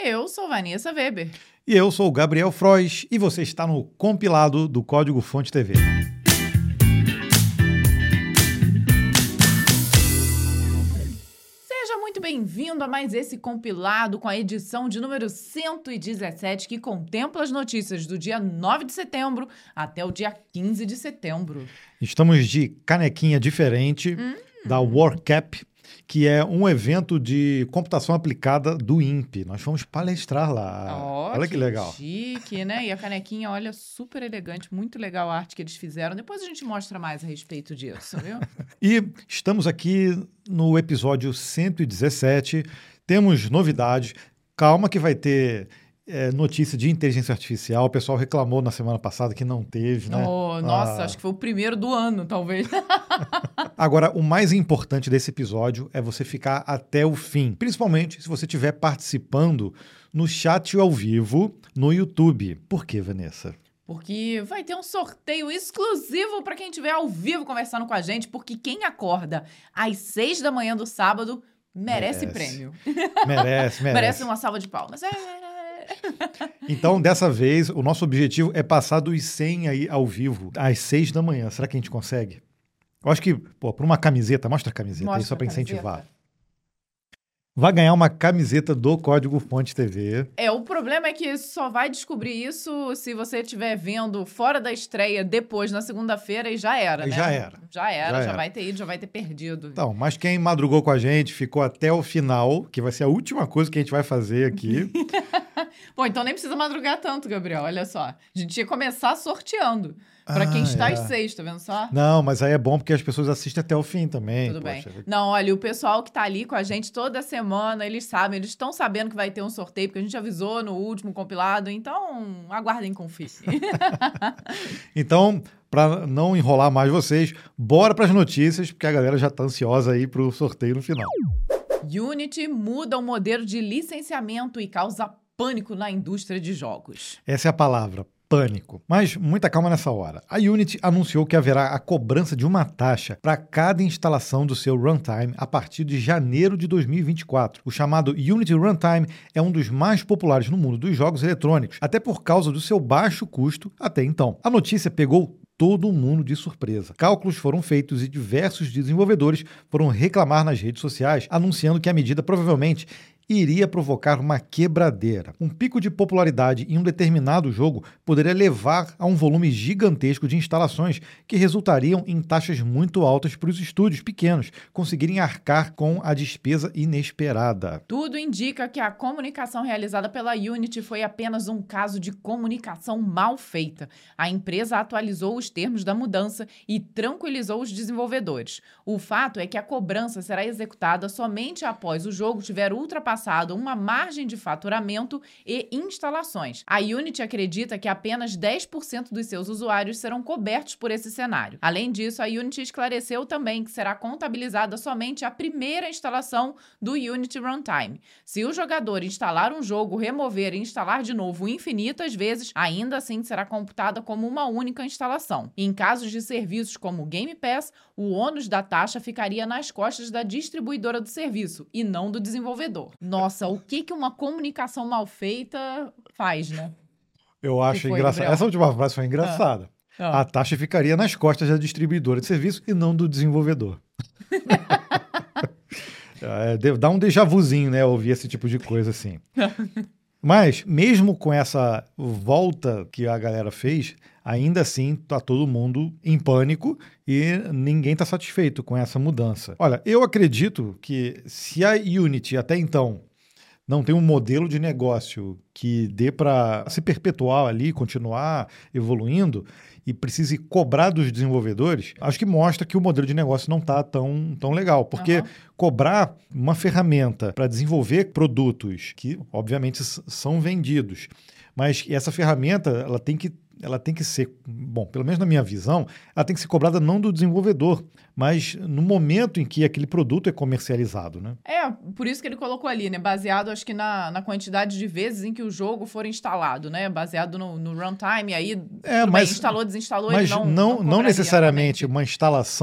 Eu sou Vanessa Weber. E eu sou o Gabriel Frois e você está no compilado do Código Fonte TV. Seja muito bem-vindo a mais esse compilado com a edição de número 117, que contempla as notícias do dia 9 de setembro até o dia 15 de setembro. Estamos de canequinha diferente da WarCap, que é um evento de computação aplicada do INPE. Nós fomos palestrar lá. Olha que legal. Chique, né? E a canequinha, olha, super elegante, muito legal a arte que eles fizeram. Depois a gente mostra mais a respeito disso, viu? E estamos aqui no episódio 117. Temos novidades. Calma que vai ter notícia de inteligência artificial. O pessoal reclamou na semana passada que não teve, né? Nossa, acho que foi o primeiro do ano, talvez. Agora, o mais importante desse episódio é você ficar até o fim, principalmente se você estiver participando no chat ao vivo no YouTube. Por quê, Vanessa? Porque vai ter um sorteio exclusivo para quem estiver ao vivo conversando com a gente, porque quem acorda às 6 da manhã do sábado merece prêmio. Merece. Merece uma salva de palmas. Então, dessa vez, o nosso objetivo é passar dos 100 aí ao vivo, às 6 da manhã. Será que a gente consegue? Eu acho que, para uma camiseta, mostra a camiseta aí só para incentivar. Vai ganhar uma camiseta do Código Fonte TV. O problema é que só vai descobrir isso se você estiver vendo fora da estreia depois, na segunda-feira, e já era, né? Já vai ter ido, já vai ter perdido. Então, mas quem madrugou com a gente, ficou até o final, que vai ser a última coisa que a gente vai fazer aqui. Bom, então nem precisa madrugar tanto, Gabriel, olha só. A gente ia começar sorteando. Pra quem está às 6, tá vendo só? Não, mas aí é bom porque as pessoas assistem até o fim também. Tudo bem. Não, olha, o pessoal que tá ali com a gente toda semana, eles sabem, eles estão sabendo que vai ter um sorteio, porque a gente avisou no último compilado, então aguardem com fim. Então, para não enrolar mais vocês, bora pras notícias, porque a galera já tá ansiosa aí pro sorteio no final. Unity muda o modelo de licenciamento e causa pânico na indústria de jogos. Essa é a palavra. Pânico. Mas muita calma nessa hora. A Unity anunciou que haverá a cobrança de uma taxa para cada instalação do seu runtime a partir de janeiro de 2024. O chamado Unity Runtime é um dos mais populares no mundo dos jogos eletrônicos, até por causa do seu baixo custo até então. A notícia pegou todo mundo de surpresa. Cálculos foram feitos e diversos desenvolvedores foram reclamar nas redes sociais, anunciando que a medida provavelmente iria provocar uma quebradeira. Um pico de popularidade em um determinado jogo poderia levar a um volume gigantesco de instalações que resultariam em taxas muito altas para os estúdios pequenos conseguirem arcar com a despesa inesperada. Tudo indica que a comunicação realizada pela Unity foi apenas um caso de comunicação mal feita. A empresa atualizou os termos da mudança e tranquilizou os desenvolvedores. O fato é que a cobrança será executada somente após o jogo tiver ultrapassado uma margem de faturamento e instalações. A Unity acredita que apenas 10% dos seus usuários serão cobertos por esse cenário. Além disso, a Unity esclareceu também que será contabilizada somente a primeira instalação do Unity Runtime. Se o jogador instalar um jogo, remover e instalar de novo infinitas vezes, ainda assim será computada como uma única instalação. Em casos de serviços como o Game Pass, o ônus da taxa ficaria nas costas da distribuidora do serviço e não do desenvolvedor. Nossa, o que uma comunicação mal feita faz, né? Eu acho engraçado. Essa última frase foi engraçada. A taxa ficaria nas costas da distribuidora de serviço e não do desenvolvedor. Dá um déjà vuzinho, né? Ouvir esse tipo de coisa assim. Mas, mesmo com essa volta que a galera fez, ainda assim tá todo mundo em pânico e ninguém está satisfeito com essa mudança. Olha, eu acredito que se a Unity até então não tem um modelo de negócio que dê para se perpetuar ali, continuar evoluindo e precise cobrar dos desenvolvedores, acho que mostra que o modelo de negócio não está tão legal. Porque cobrar uma ferramenta para desenvolver produtos que, obviamente, são vendidos, mas essa ferramenta ela tem que ser, bom, pelo menos na minha visão, ela tem que ser cobrada não do desenvolvedor, mas no momento em que aquele produto é comercializado, né? Por isso que ele colocou ali, né? Baseado, acho que na quantidade de vezes em que o jogo for instalado, né? Baseado no runtime, aí mas instalou, desinstalou, mas ele não necessariamente uma instalação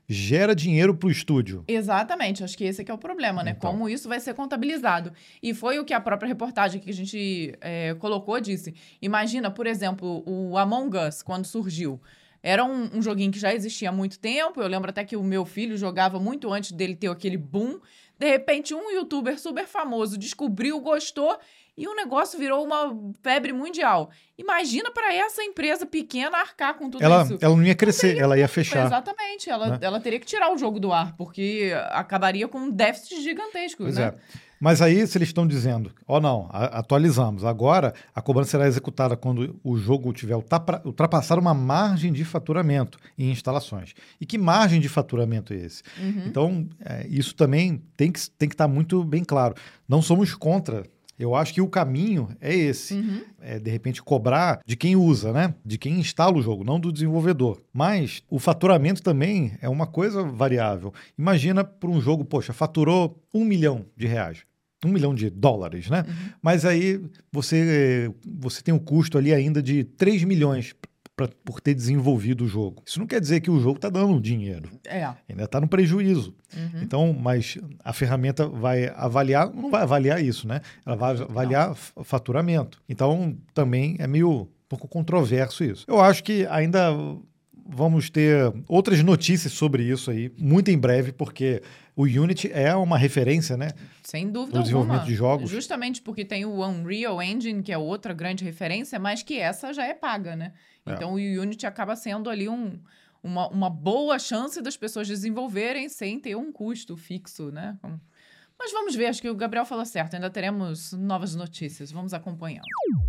gera dinheiro para o estúdio. Exatamente, acho que esse é que é o problema, né? Então. Como isso vai ser contabilizado. E foi o que a própria reportagem que a gente colocou disse. Imagina, por exemplo, o Among Us, quando surgiu. Era um joguinho que já existia há muito tempo. Eu lembro até que o meu filho jogava muito antes dele ter aquele boom. De repente, um youtuber super famoso descobriu, gostou e o negócio virou uma febre mundial. Imagina para essa empresa pequena arcar com tudo isso. Ela não ia crescer, ela ia fechar. Exatamente, ela teria que tirar o jogo do ar, porque acabaria com um déficit gigantesco, Pois né? é. Mas aí, se eles estão dizendo, não, atualizamos, agora a cobrança será executada quando o jogo tiver ultrapassar uma margem de faturamento em instalações. E que margem de faturamento é esse? Então, isso também tem que estar muito bem claro. Não somos contra. Eu acho que o caminho é esse. De repente, cobrar de quem usa, né? De quem instala o jogo, não do desenvolvedor. Mas o faturamento também é uma coisa variável. Imagina para um jogo, poxa, faturou R$1 milhão. $1 milhão, né? Mas aí você tem um custo ali ainda de 3 milhões por ter desenvolvido o jogo. Isso não quer dizer que o jogo está dando dinheiro. Ainda está no prejuízo. Então, mas a ferramenta vai avaliar, não vai avaliar isso, né? Ela vai avaliar faturamento. Então, também é meio um pouco controverso isso. Eu acho que ainda vamos ter outras notícias sobre isso aí, muito em breve, porque o Unity é uma referência, né? Sem dúvida no desenvolvimento de jogos. Justamente porque tem o Unreal Engine, que é outra grande referência, mas que essa já é paga, né? Então o Unity acaba sendo ali uma boa chance das pessoas desenvolverem sem ter um custo fixo, né? Mas vamos ver, acho que o Gabriel falou certo, ainda teremos novas notícias, vamos acompanhando.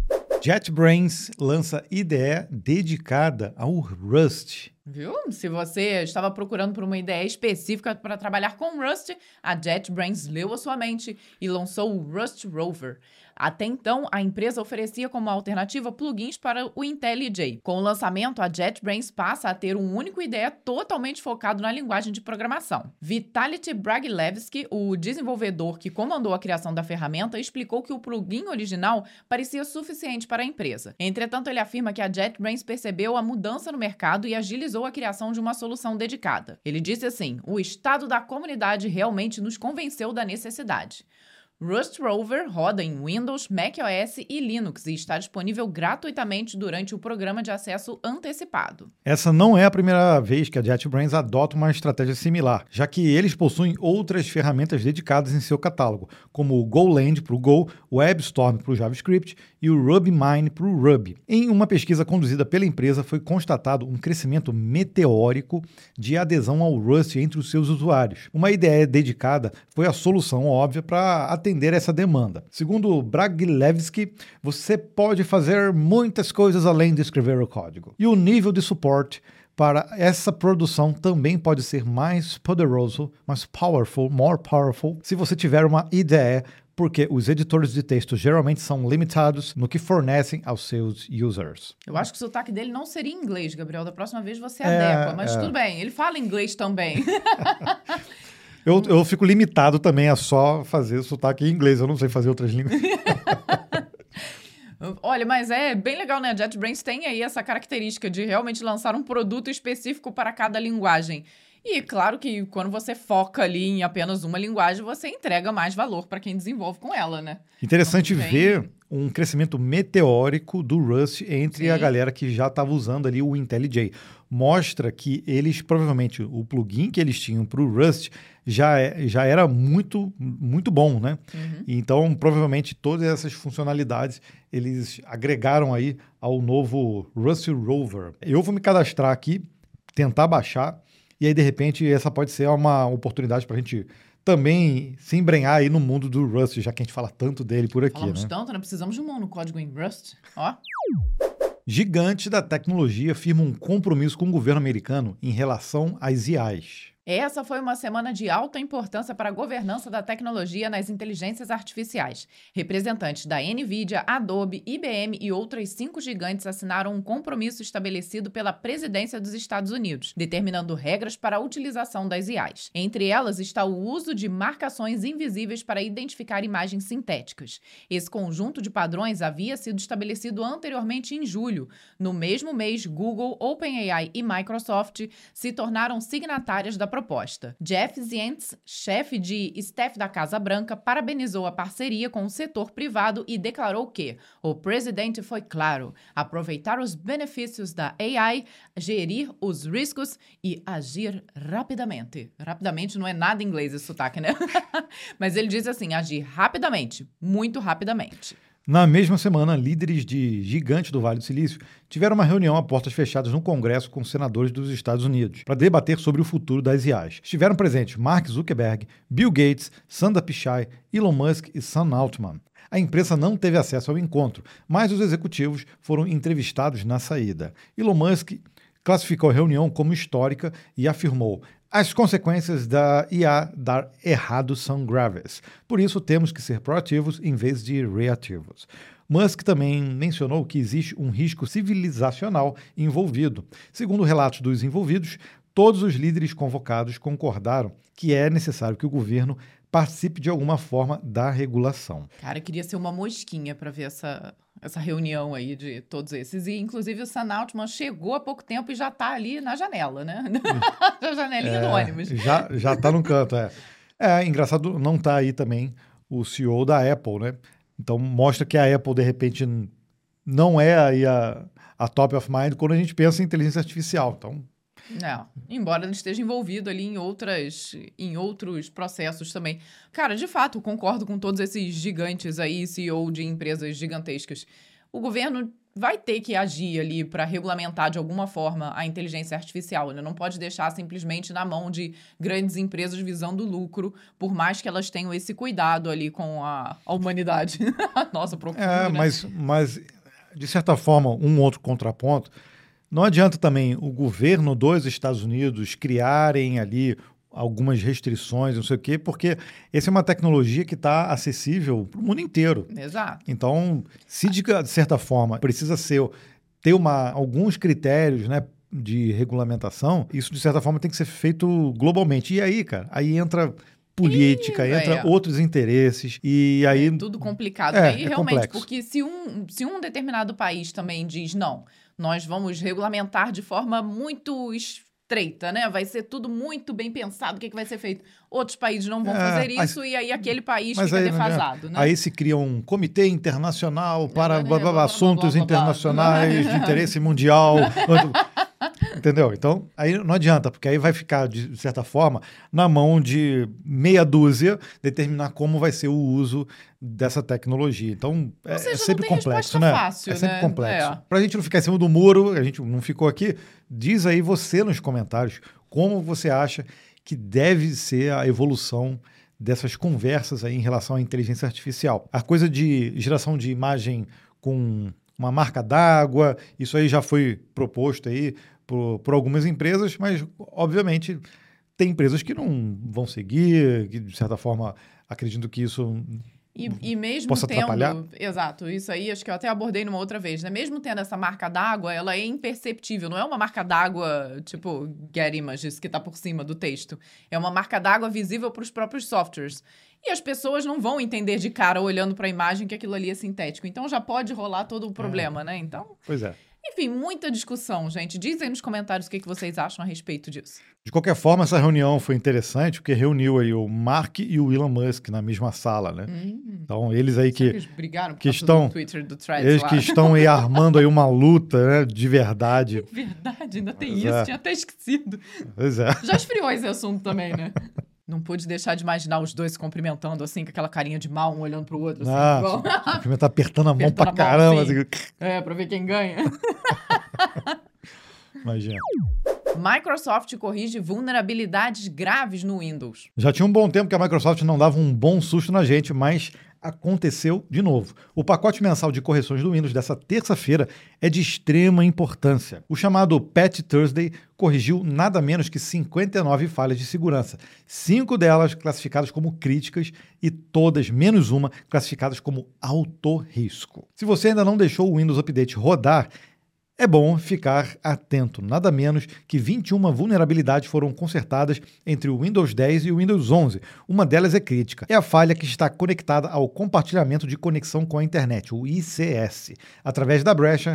JetBrains lança IDE dedicada ao Rust. Viu? Se você estava procurando por uma ideia específica para trabalhar com Rust, a JetBrains leu a sua mente e lançou o Rust Rover. Até então, a empresa oferecia como alternativa plugins para o IntelliJ. Com o lançamento, a JetBrains passa a ter um único IDE totalmente focado na linguagem de programação. Vitaly Bragilevsky, o desenvolvedor que comandou a criação da ferramenta, explicou que o plugin original parecia suficiente para a empresa. Entretanto, ele afirma que a JetBrains percebeu a mudança no mercado e agilizou a criação de uma solução dedicada. Ele disse assim: "O estado da comunidade realmente nos convenceu da necessidade." Rust Rover roda em Windows, macOS e Linux e está disponível gratuitamente durante o programa de acesso antecipado. Essa não é a primeira vez que a JetBrains adota uma estratégia similar, já que eles possuem outras ferramentas dedicadas em seu catálogo, como o Golang para o Go, o WebStorm para o JavaScript e o RubyMine para o Ruby. Em uma pesquisa conduzida pela empresa, foi constatado um crescimento meteórico de adesão ao Rust entre os seus usuários. Uma ideia dedicada foi a solução óbvia para atender essa demanda. Segundo Bragilevsky, você pode fazer muitas coisas além de escrever o código. E o nível de suporte para essa produção também pode ser mais poderoso, more powerful, se você tiver uma IDE, porque os editores de texto geralmente são limitados no que fornecem aos seus users. Eu acho que o sotaque dele não seria em inglês, Gabriel. Da próxima vez você adequa, mas tudo bem, ele fala inglês também. Eu fico limitado também a só fazer sotaque em inglês, eu não sei fazer outras línguas. Olha, mas é bem legal, né? A JetBrains tem aí essa característica de realmente lançar um produto específico para cada linguagem. E claro que quando você foca ali em apenas uma linguagem, você entrega mais valor para quem desenvolve com ela, né? Interessante ver um crescimento meteórico do Rust entre a galera que já estava usando ali o IntelliJ. Mostra que eles, provavelmente, o plugin que eles tinham para o Rust já era muito, muito bom, né? Então, provavelmente, todas essas funcionalidades eles agregaram aí ao novo Rust Rover. Eu vou me cadastrar aqui, tentar baixar, e aí, de repente, essa pode ser uma oportunidade para a gente também se embrenhar aí no mundo do Rust, já que a gente fala tanto dele por aqui, Falamos né? tanto, né? Precisamos de um código em Rust, ó. Gigante da tecnologia firma um compromisso com o governo americano em relação às IAs. Essa foi uma semana de alta importância para a governança da tecnologia nas inteligências artificiais. Representantes da NVIDIA, Adobe, IBM e outras 5 gigantes assinaram um compromisso estabelecido pela presidência dos Estados Unidos, determinando regras para a utilização das IAs. Entre elas está o uso de marcações invisíveis para identificar imagens sintéticas. Esse conjunto de padrões havia sido estabelecido anteriormente em julho. No mesmo mês, Google, OpenAI e Microsoft se tornaram signatárias da proposta. Jeff Zients, chefe de staff da Casa Branca, parabenizou a parceria com o setor privado e declarou que o presidente foi claro: aproveitar os benefícios da AI, gerir os riscos e agir rapidamente. Rapidamente não é nada em inglês esse sotaque, né? Mas ele diz assim, agir rapidamente, muito rapidamente. Na mesma semana, líderes de gigantes do Vale do Silício tiveram uma reunião a portas fechadas no Congresso com senadores dos Estados Unidos para debater sobre o futuro das IAs. Estiveram presentes Mark Zuckerberg, Bill Gates, Sundar Pichai, Elon Musk e Sam Altman. A imprensa não teve acesso ao encontro, mas os executivos foram entrevistados na saída. Elon Musk classificou a reunião como histórica e afirmou: as consequências da IA dar errado são graves. Por isso, temos que ser proativos em vez de reativos. Musk também mencionou que existe um risco civilizacional envolvido. Segundo relatos dos envolvidos, todos os líderes convocados concordaram que é necessário que o governo participe de alguma forma da regulação. Cara, queria ser uma mosquinha para ver essa reunião aí de todos esses. E, inclusive, o Sam Altman chegou há pouco tempo e já está ali na janela, né? Na janelinha do ônibus. Já está no canto, É engraçado não tá aí também o CEO da Apple, né? Então, mostra que a Apple, de repente, não é aí a top of mind quando a gente pensa em inteligência artificial. Então... Não, embora ele esteja envolvido ali em outros processos também. Cara, de fato, concordo com todos esses gigantes aí, CEO de empresas gigantescas. O governo vai ter que agir ali para regulamentar de alguma forma a inteligência artificial. Ele não pode deixar simplesmente na mão de grandes empresas visando lucro, por mais que elas tenham esse cuidado ali com a humanidade. Nossa, profundo, né? Mas, de certa forma, um outro contraponto. Não adianta também o governo dos Estados Unidos criarem ali algumas restrições, não sei o quê, porque essa é uma tecnologia que está acessível para o mundo inteiro. Exato. Então, se de certa forma precisa ter alguns critérios, né, de regulamentação, isso de certa forma tem que ser feito globalmente. E aí, cara, aí entra política, entra outros interesses, e aí... É tudo complicado. Aí realmente, complexo. Porque se um determinado país também diz, não, nós vamos regulamentar de forma muito estreita, né? Vai ser tudo muito bem pensado, o que vai ser feito. Outros países não vão fazer isso, e aí aquele país fica defasado, né? Aí se cria um comitê internacional para assuntos internacionais de interesse mundial... Entendeu? Então, aí não adianta, porque aí vai ficar, de certa forma, na mão de meia dúzia determinar como vai ser o uso dessa tecnologia. Então, é sempre complexo, né? Fácil, é sempre né? complexo. Pra gente não ficar em cima do muro, a gente não ficou aqui, diz aí você nos comentários como você acha que deve ser a evolução dessas conversas aí em relação à inteligência artificial. A coisa de geração de imagem com uma marca d'água, isso aí já foi proposto aí por algumas empresas, mas, obviamente, tem empresas que não vão seguir, que, de certa forma, acreditam que isso e mesmo possa atrapalhar. Exato, isso aí acho que eu até abordei numa outra vez, né? Mesmo tendo essa marca d'água, ela é imperceptível, não é uma marca d'água tipo Get Images, que está por cima do texto. É uma marca d'água visível para os próprios softwares. E as pessoas não vão entender de cara, olhando para a imagem, que aquilo ali é sintético. Então já pode rolar todo o problema, né? Então... Pois é. Enfim, muita discussão, gente. Dizem nos comentários o que vocês acham a respeito disso. De qualquer forma, essa reunião foi interessante, porque reuniu aí o Mark e o Elon Musk na mesma sala, né? Então, eles aí que eles brigaram que estão, do Twitter, do Threads eles lá. que estão aí armando aí uma luta, né, de verdade. Verdade, ainda tem isso, tinha até esquecido. Pois é. Já esfriou esse assunto também, né? Não pude deixar de imaginar os dois se cumprimentando, assim, com aquela carinha de mal, um olhando pro outro, assim. Cumprimentar apertando a mão pra caramba. Assim. Pra ver quem ganha. Imagina. Microsoft corrige vulnerabilidades graves no Windows. Já tinha um bom tempo que a Microsoft não dava um bom susto na gente, mas aconteceu de novo. O pacote mensal de correções do Windows dessa terça-feira é de extrema importância. O chamado Patch Thursday corrigiu nada menos que 59 falhas de segurança, 5 delas classificadas como críticas e todas, menos uma, classificadas como alto risco. Se você ainda não deixou o Windows Update rodar, é bom ficar atento. Nada menos que 21 vulnerabilidades foram consertadas entre o Windows 10 e o Windows 11. Uma delas é crítica. É a falha que está conectada ao compartilhamento de conexão com a internet, o ICS. Através da brecha,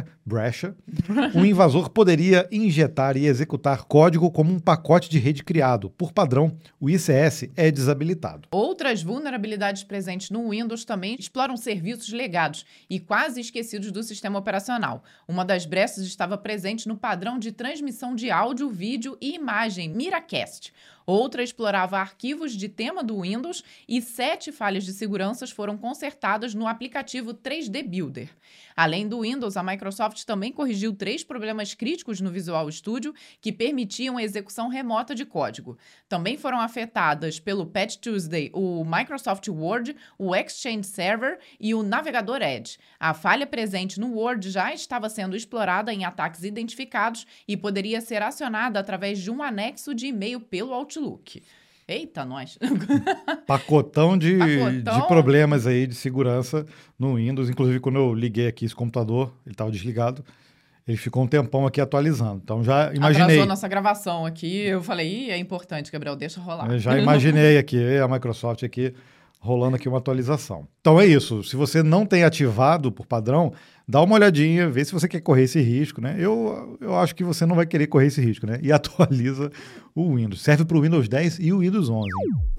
o invasor poderia injetar e executar código como um pacote de rede criado. Por padrão, o ICS é desabilitado. Outras vulnerabilidades presentes no Windows também exploram serviços legados e quase esquecidos do sistema operacional. Uma das brechas estava presente no padrão de transmissão de áudio, vídeo e imagem Miracast. Outra explorava arquivos de tema do Windows e 7 falhas de segurança foram consertadas no aplicativo 3D Builder. Além do Windows, a Microsoft também corrigiu 3 problemas críticos no Visual Studio que permitiam a execução remota de código. Também foram afetadas pelo Patch Tuesday o Microsoft Word, o Exchange Server e o navegador Edge. A falha presente no Word já estava sendo explorada em ataques identificados e poderia ser acionada através de um anexo de e-mail pelo Outlook. Eita, nós! Pacotão de problemas aí de segurança no Windows. Inclusive, quando eu liguei aqui esse computador, ele estava desligado, ele ficou um tempão aqui atualizando. Então, já imaginei... Atrasou nossa gravação aqui. Eu falei, é importante, Gabriel, deixa rolar. Eu já imaginei aqui, a Microsoft aqui, rolando aqui uma atualização. Então, é isso. Se você não tem ativado por padrão, dá uma olhadinha, vê se você quer correr esse risco, né? Eu acho que você não vai querer correr esse risco, né? E atualiza o Windows. Serve para o Windows 10 e o Windows 11.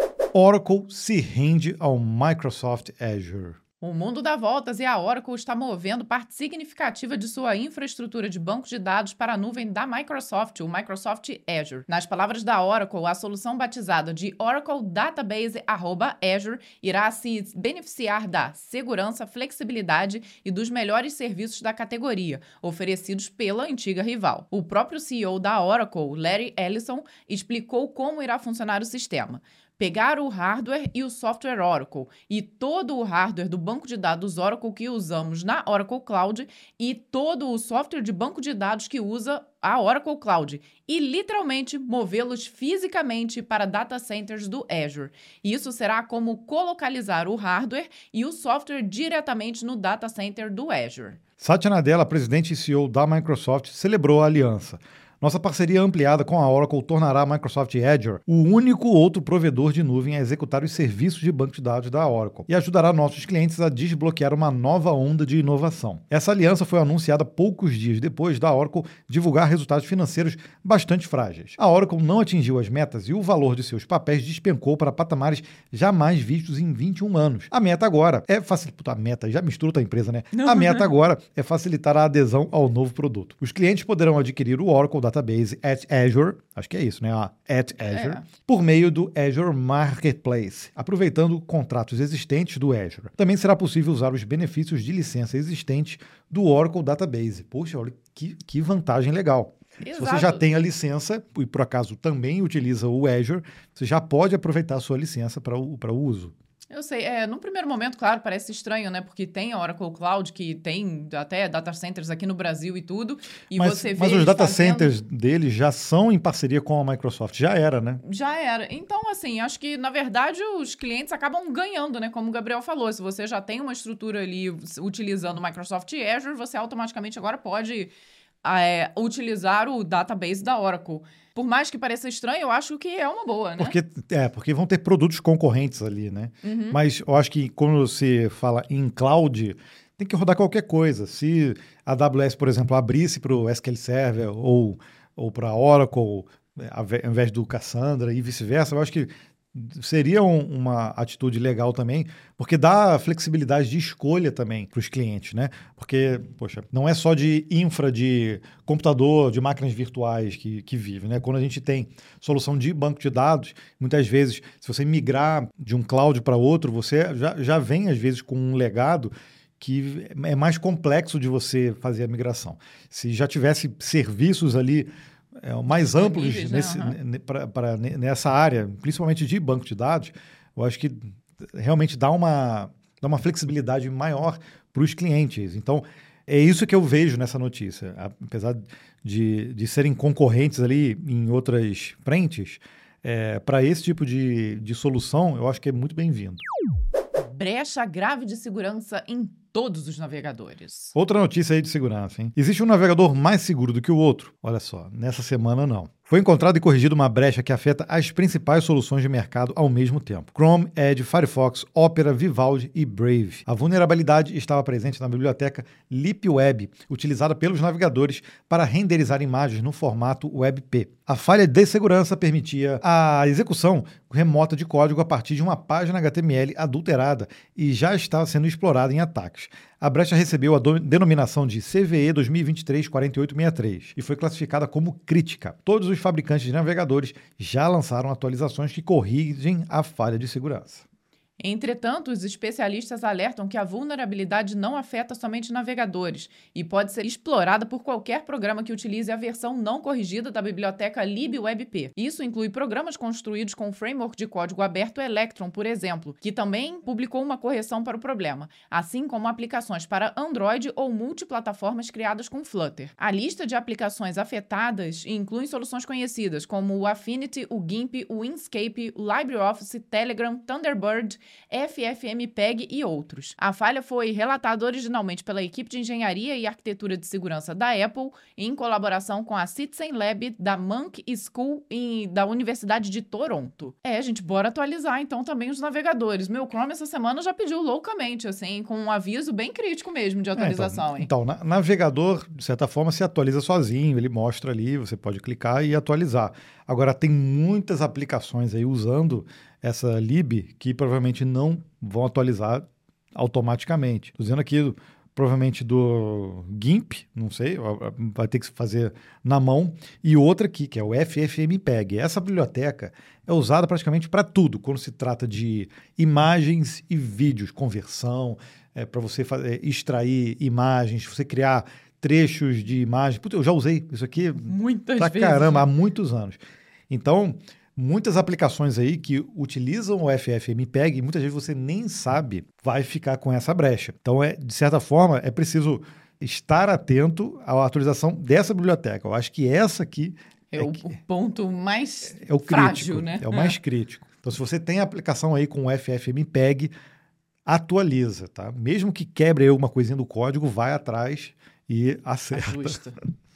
Oracle se rende ao Microsoft Azure. O mundo dá voltas e a Oracle está movendo parte significativa de sua infraestrutura de banco de dados para a nuvem da Microsoft, o Microsoft Azure. Nas palavras da Oracle, a solução batizada de Oracle Database @Azure irá se beneficiar da segurança, flexibilidade e dos melhores serviços da categoria, oferecidos pela antiga rival. O próprio CEO da Oracle, Larry Ellison, explicou como irá funcionar o sistema. Pegar o hardware e o software Oracle e todo o hardware do banco de dados Oracle que usamos na Oracle Cloud e todo o software de banco de dados que usa a Oracle Cloud e literalmente movê-los fisicamente para data centers do Azure. Isso será como colocalizar o hardware e o software diretamente no data center do Azure. Satya Nadella, presidente e CEO da Microsoft, celebrou a aliança. Nossa parceria ampliada com a Oracle tornará a Microsoft Azure o único outro provedor de nuvem a executar os serviços de banco de dados da Oracle e ajudará nossos clientes a desbloquear uma nova onda de inovação. Essa aliança foi anunciada poucos dias depois da Oracle divulgar resultados financeiros bastante frágeis. A Oracle não atingiu as metas e o valor de seus papéis despencou para patamares jamais vistos em 21 anos. A meta agora é facilitar... A meta, já mistura a empresa, né? A meta agora é facilitar a adesão ao novo produto. Os clientes poderão adquirir o Oracle Database at Azure, acho que é isso, né? At Azure, por meio do Azure Marketplace, aproveitando contratos existentes do Azure. Também será possível usar os benefícios de licença existentes do Oracle Database. Poxa, olha que vantagem legal. Exato. Se você já tem a licença e por acaso também utiliza o Azure, você já pode aproveitar a sua licença para o uso. Eu sei, no primeiro momento, claro, parece estranho, né? Porque tem a Oracle Cloud, que tem até data centers aqui no Brasil e tudo. E mas os data centers deles já são em parceria com a Microsoft. Já era, né? Já era. Então, assim, acho que, na verdade, os clientes acabam ganhando, né? Como o Gabriel falou, se você já tem uma estrutura ali utilizando o Microsoft Azure, você automaticamente agora pode utilizar o database da Oracle. Por mais que pareça estranho, eu acho que é uma boa, né? Porque vão ter produtos concorrentes ali, né? Uhum. Mas eu acho que quando você fala em cloud, tem que rodar qualquer coisa. Se a AWS, por exemplo, abrisse para o SQL Server ou para a Oracle, ao invés do Cassandra e vice-versa, eu acho que seria uma atitude legal também, porque dá flexibilidade de escolha também para os clientes, né? Porque, poxa, não é só de infra, de computador, de máquinas virtuais que vive, né? Quando a gente tem solução de banco de dados, muitas vezes, se você migrar de um cloud para outro, você já vem, às vezes, com um legado que é mais complexo de você fazer a migração. Se já tivesse serviços ali mais amplos nessa área, principalmente de banco de dados, eu acho que realmente dá uma dá uma flexibilidade maior para os clientes. Então, é isso que eu vejo nessa notícia. Apesar de serem concorrentes ali em outras frentes, para esse tipo de solução, eu acho que é muito bem-vindo. Brecha grave de segurança em todos os navegadores. Outra notícia aí de segurança, hein? Existe um navegador mais seguro do que o outro? Olha só, nessa semana não. Foi encontrada e corrigida uma brecha que afeta as principais soluções de mercado ao mesmo tempo: Chrome, Edge, Firefox, Opera, Vivaldi e Brave. A vulnerabilidade estava presente na biblioteca LeapWeb, utilizada pelos navegadores para renderizar imagens no formato WebP. A falha de segurança permitia a execução remota de código a partir de uma página HTML adulterada e já estava sendo explorada em ataques. A brecha recebeu a denominação de CVE 2023-4863 e foi classificada como crítica. Todos os fabricantes de navegadores já lançaram atualizações que corrigem a falha de segurança. Entretanto, os especialistas alertam que a vulnerabilidade não afeta somente navegadores e pode ser explorada por qualquer programa que utilize a versão não corrigida da biblioteca libwebp. Isso inclui programas construídos com o framework de código aberto Electron, por exemplo, que também publicou uma correção para o problema, assim como aplicações para Android ou multiplataformas criadas com Flutter. A lista de aplicações afetadas inclui soluções conhecidas como o Affinity, o GIMP, o Inkscape, o LibreOffice, Telegram, Thunderbird, FFmpeg e outros. A falha foi relatada originalmente pela equipe de engenharia e arquitetura de segurança da Apple, em colaboração com a Citizen Lab da Monk School e da Universidade de Toronto. Gente, bora atualizar então também os navegadores. Meu Chrome essa semana já pediu loucamente, assim, com um aviso bem crítico mesmo de atualização. Então, navegador, de certa forma, se atualiza sozinho, ele mostra ali, você pode clicar e atualizar. Agora, tem muitas aplicações aí usando essa lib que provavelmente não vão atualizar automaticamente. Estou dizendo aqui, provavelmente do GIMP, não sei, vai ter que fazer na mão, e outra aqui, que é o FFmpeg. Essa biblioteca é usada praticamente para tudo, quando se trata de imagens e vídeos, conversão, para você extrair imagens, você criar trechos de imagem. Puta, eu já usei isso aqui muitas pra vezes, caramba, há muitos anos. Então, muitas aplicações aí que utilizam o FFmpeg e muitas vezes você nem sabe, vai ficar com essa brecha. Então, de certa forma, é preciso estar atento à atualização dessa biblioteca. Eu acho que essa aqui o ponto mais o frágil, crítico, né? É o mais crítico. Então, se você tem a aplicação aí com o FFmpeg, atualiza, tá? Mesmo que quebre aí alguma coisinha do código, vai atrás e acerta. Ajusta.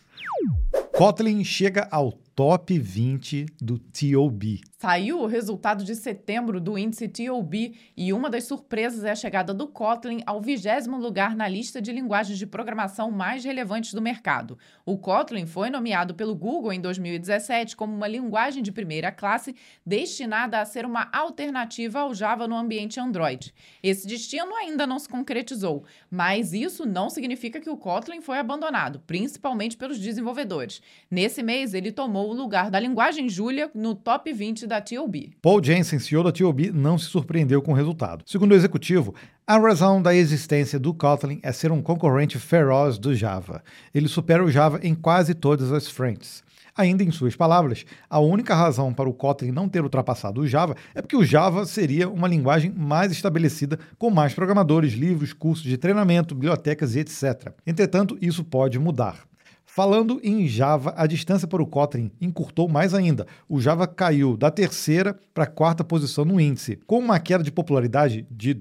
Kotlin chega ao top 20 do TOB. Saiu o resultado de setembro do índice TOB e uma das surpresas é a chegada do Kotlin ao 20º lugar na lista de linguagens de programação mais relevantes do mercado. O Kotlin foi nomeado pelo Google em 2017 como uma linguagem de primeira classe destinada a ser uma alternativa ao Java no ambiente Android. Esse destino ainda não se concretizou, mas isso não significa que o Kotlin foi abandonado, principalmente pelos desenvolvedores. Nesse mês, ele tomou o lugar da linguagem Julia no top 20 da TOB. Paul Jensen, CEO da TOB, não se surpreendeu com o resultado. Segundo o executivo, a razão da existência do Kotlin é ser um concorrente feroz do Java. Ele supera o Java em quase todas as frentes. Ainda em suas palavras, a única razão para o Kotlin não ter ultrapassado o Java é porque o Java seria uma linguagem mais estabelecida, com mais programadores, livros, cursos de treinamento, bibliotecas e etc. Entretanto, isso pode mudar. Falando em Java, a distância para o Kotlin encurtou mais ainda. O Java caiu da 3ª para a 4ª posição no índice, com uma queda de popularidade de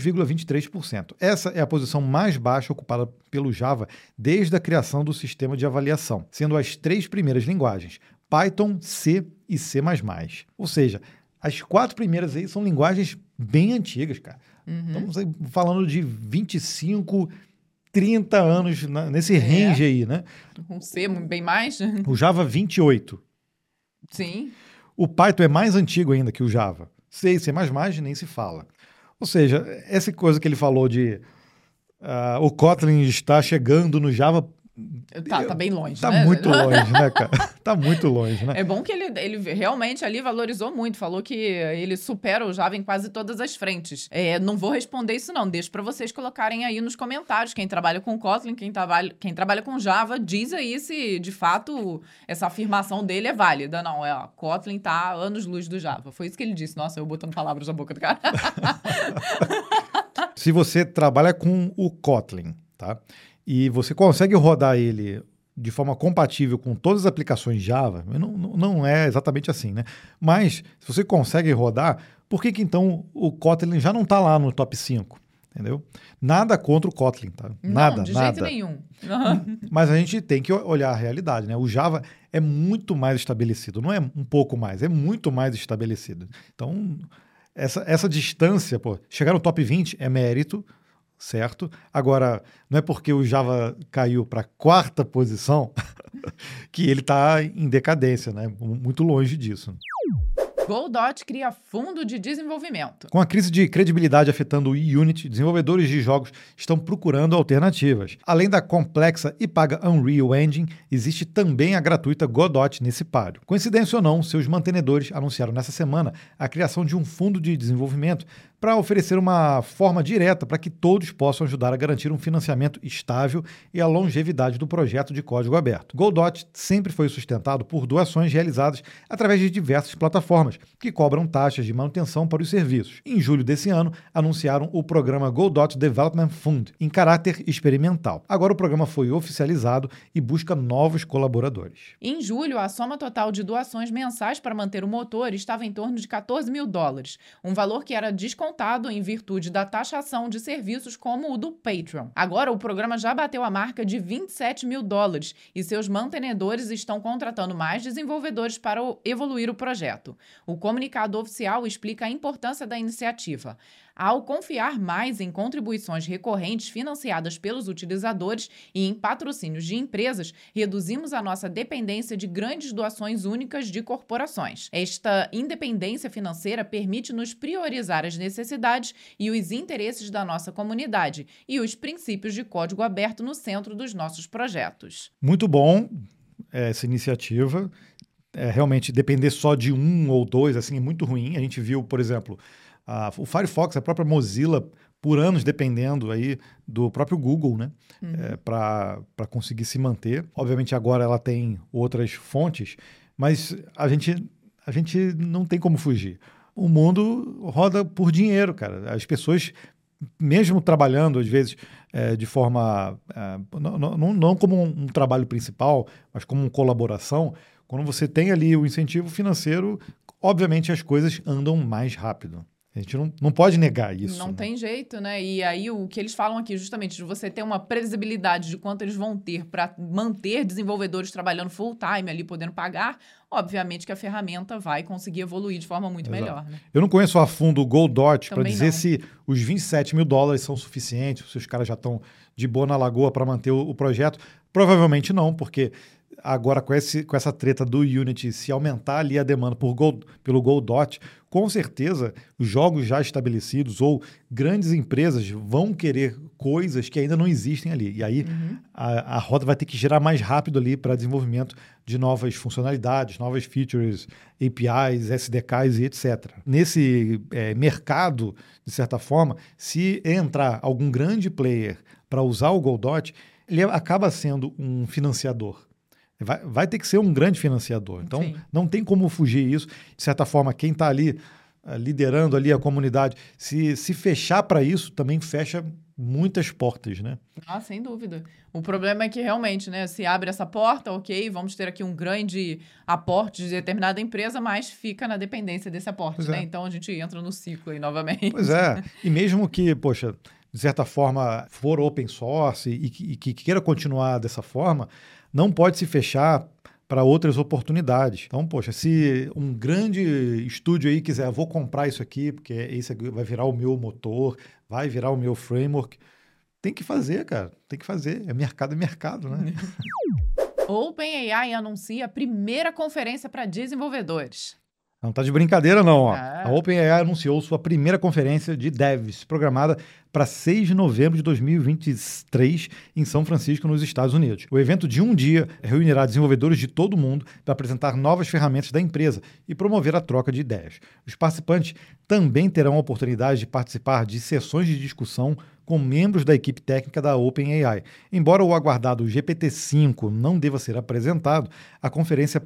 2,23%. Essa é a posição mais baixa ocupada pelo Java desde a criação do sistema de avaliação, sendo as 3 primeiras linguagens, Python, C e C++. Ou seja, as 4 primeiras aí são linguagens bem antigas, cara. Estamos falando de 25, 30 anos nesse range aí, né? Um C bem mais. O Java 28. Sim. O Python é mais antigo ainda que o Java. C e C++ nem se fala. Ou seja, essa coisa que ele falou de o Kotlin está chegando no Java... Tá bem longe, tá né? Tá muito longe, né, cara? Tá muito longe, né? É bom que ele realmente ali valorizou muito, falou que ele supera o Java em quase todas as frentes. Não vou responder isso não, deixo para vocês colocarem aí nos comentários. Quem trabalha com Kotlin, quem trabalha com Java, diz aí se de fato essa afirmação dele é válida. Não, Kotlin tá anos-luz do Java. Foi isso que ele disse. Nossa, eu botando palavras na boca do cara. se você trabalha com o Kotlin, tá? E você consegue rodar ele de forma compatível com todas as aplicações Java, não é exatamente assim, né? Mas, se você consegue rodar, por que então o Kotlin já não está lá no top 5? Entendeu? Nada contra o Kotlin, tá? Nada, de nada. jeito nenhum. Mas a gente tem que olhar a realidade, né? O Java é muito mais estabelecido, não é um pouco mais, é muito mais estabelecido. Então, essa distância, pô, chegar no top 20 é mérito, certo? Agora, não é porque o Java caiu para a 4ª posição que ele está em decadência, né? Muito longe disso. Godot cria fundo de desenvolvimento. Com a crise de credibilidade afetando o Unity, desenvolvedores de jogos estão procurando alternativas. Além da complexa e paga Unreal Engine, existe também a gratuita Godot nesse páreo. Coincidência ou não, seus mantenedores anunciaram nessa semana a criação de um fundo de desenvolvimento para oferecer uma forma direta para que todos possam ajudar a garantir um financiamento estável e a longevidade do projeto de código aberto. Godot sempre foi sustentado por doações realizadas através de diversas plataformas que cobram taxas de manutenção para os serviços. Em julho desse ano, anunciaram o programa Godot Development Fund, em caráter experimental. Agora o programa foi oficializado e busca novos colaboradores. Em julho, a soma total de doações mensais para manter o motor estava em torno de $14 mil, um valor que era descontado em virtude da taxação de serviços como o do Patreon. Agora, o programa já bateu a marca de $27 mil e seus mantenedores estão contratando mais desenvolvedores para evoluir o projeto. O comunicado oficial explica a importância da iniciativa. Ao confiar mais em contribuições recorrentes financiadas pelos utilizadores e em patrocínios de empresas, reduzimos a nossa dependência de grandes doações únicas de corporações. Esta independência financeira permite-nos priorizar as necessidades e os interesses da nossa comunidade e os princípios de código aberto no centro dos nossos projetos. Muito bom essa iniciativa. Realmente depender só de um ou dois assim, é muito ruim. A gente viu, por exemplo, o Firefox, a própria Mozilla, por anos dependendo aí do próprio Google, né? Para conseguir se manter. Obviamente agora ela tem outras fontes, mas a gente não tem como fugir. O mundo roda por dinheiro, cara. As pessoas, mesmo trabalhando, às vezes, de forma... não como um trabalho principal, mas como uma colaboração, quando você tem ali o incentivo financeiro, obviamente as coisas andam mais rápido. A gente não pode negar isso. Não né? tem jeito, né? E aí o que eles falam aqui, justamente, de você ter uma previsibilidade de quanto eles vão ter para manter desenvolvedores trabalhando full time ali, podendo pagar, obviamente que a ferramenta vai conseguir evoluir de forma muito melhor. Né? Eu não conheço a fundo o Godot para dizer não. se os $27 mil são suficientes, se os caras já estão de boa na lagoa para manter o projeto. Provavelmente não, porque agora com essa treta do Unity, se aumentar ali a demanda pelo Godot, com certeza os jogos já estabelecidos ou grandes empresas vão querer coisas que ainda não existem ali. E aí a roda vai ter que girar mais rápido ali para desenvolvimento de novas funcionalidades, novas features, APIs, SDKs e etc. Nesse mercado, de certa forma, se entrar algum grande player para usar o Godot, ele acaba sendo um financiador. Vai ter que ser um grande financiador. Então, Sim. Não tem como fugir isso. De certa forma, quem está ali liderando ali a comunidade, se fechar para isso, também fecha muitas portas, né? Sem dúvida. O problema é que realmente, né, se abre essa porta, ok, vamos ter aqui um grande aporte de determinada empresa, mas fica na dependência desse aporte, né? Então, a gente entra no ciclo aí novamente. Pois é. E mesmo que, poxa, de certa forma, for open source e que queira continuar dessa forma, não pode se fechar para outras oportunidades. Então, poxa, se um grande estúdio aí quiser, vou comprar isso aqui, porque esse vai virar o meu motor, vai virar o meu framework, tem que fazer, cara. Tem que fazer. É mercado, né? OpenAI anuncia a primeira conferência para desenvolvedores. Não tá de brincadeira, não. Ó. A OpenAI anunciou sua primeira conferência de devs, programada para 6 de novembro de 2023, em São Francisco, nos Estados Unidos. O evento de um dia reunirá desenvolvedores de todo o mundo para apresentar novas ferramentas da empresa e promover a troca de ideias. Os participantes também terão a oportunidade de participar de sessões de discussão com membros da equipe técnica da OpenAI. Embora o aguardado GPT-5 não deva ser apresentado, a conferência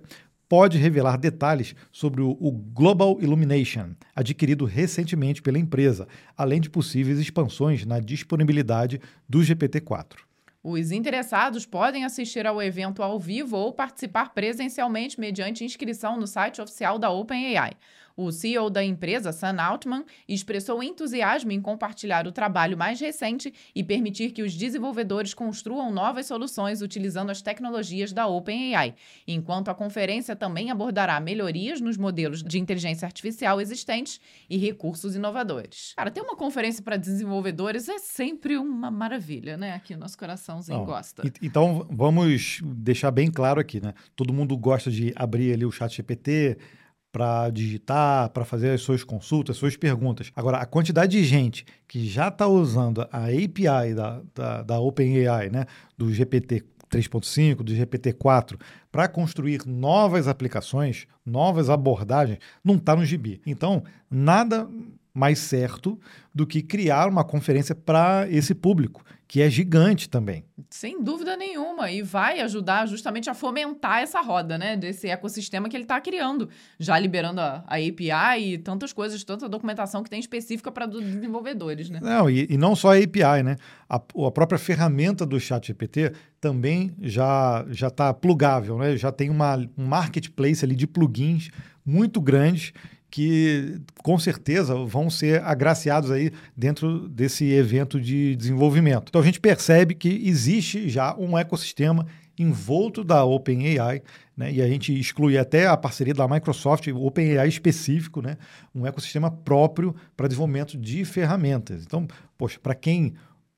pode revelar detalhes sobre o Global Illumination, adquirido recentemente pela empresa, além de possíveis expansões na disponibilidade do GPT-4. Os interessados podem assistir ao evento ao vivo ou participar presencialmente mediante inscrição no site oficial da OpenAI. O CEO da empresa, Sam Altman, expressou entusiasmo em compartilhar o trabalho mais recente e permitir que os desenvolvedores construam novas soluções utilizando as tecnologias da OpenAI, enquanto a conferência também abordará melhorias nos modelos de inteligência artificial existentes e recursos inovadores. Cara, ter uma conferência para desenvolvedores é sempre uma maravilha, né? Aqui o nosso coraçãozinho gosta. Então, vamos deixar bem claro aqui, né? Todo mundo gosta de abrir ali o ChatGPT para digitar, para fazer as suas consultas, as suas perguntas. Agora, a quantidade de gente que já está usando a API da OpenAI, né, do GPT 3.5, do GPT-4, para construir novas aplicações, novas abordagens, não está no gibi. Então, nada mais certo do que criar uma conferência para esse público, que é gigante também. Sem dúvida nenhuma, e vai ajudar justamente a fomentar essa roda, né, desse ecossistema que ele está criando, já liberando a API e tantas coisas, tanta documentação que tem específica para desenvolvedores, né? Não, e não só a API, né? A própria ferramenta do ChatGPT também já está plugável, né? Já tem um marketplace ali de plugins muito grandes que com certeza vão ser agraciados aí dentro desse evento de desenvolvimento. Então a gente percebe que existe já um ecossistema envolto da OpenAI, né? E a gente exclui até a parceria da Microsoft, o OpenAI específico, né? Um ecossistema próprio para desenvolvimento de ferramentas. Então, poxa, para quem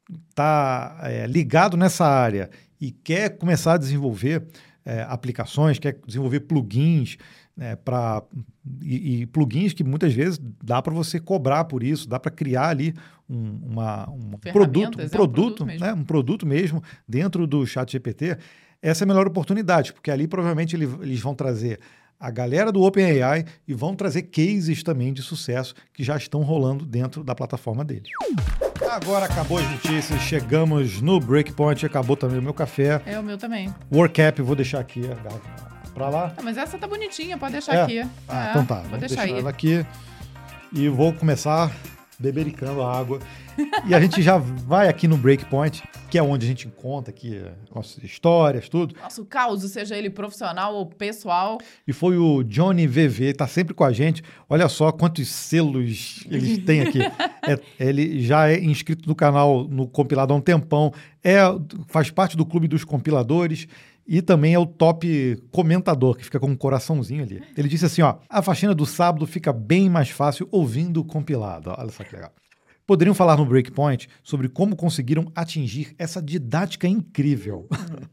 está ligado nessa área e quer começar a desenvolver aplicações, quer desenvolver plugins, e plugins que muitas vezes dá para você cobrar por isso, dá para criar ali um produto mesmo dentro do ChatGPT. Essa é a melhor oportunidade, porque ali provavelmente eles vão trazer a galera do OpenAI e vão trazer cases também de sucesso que já estão rolando dentro da plataforma deles. Agora acabou as notícias, chegamos no Breakpoint, acabou também o meu café. É, o meu também. WordCap, vou deixar aqui para lá. Mas essa tá bonitinha, pode deixar aqui. Então tá, vou deixar ela aqui e vou começar bebericando a água. E a gente já vai aqui no Breakpoint, que é onde a gente conta aqui nossas histórias, tudo. Nosso caos, seja ele profissional ou pessoal. E foi o Johnny VV, tá sempre com a gente. Olha só quantos selos eles têm aqui. Ele já é inscrito no canal, no compilado há um tempão. Faz parte do clube dos compiladores. E também é o top comentador, que fica com um coraçãozinho ali. Ele disse assim, ó, a faxina do sábado fica bem mais fácil ouvindo o compilado. Olha só que legal. Poderiam falar no Breakpoint sobre como conseguiram atingir essa didática incrível.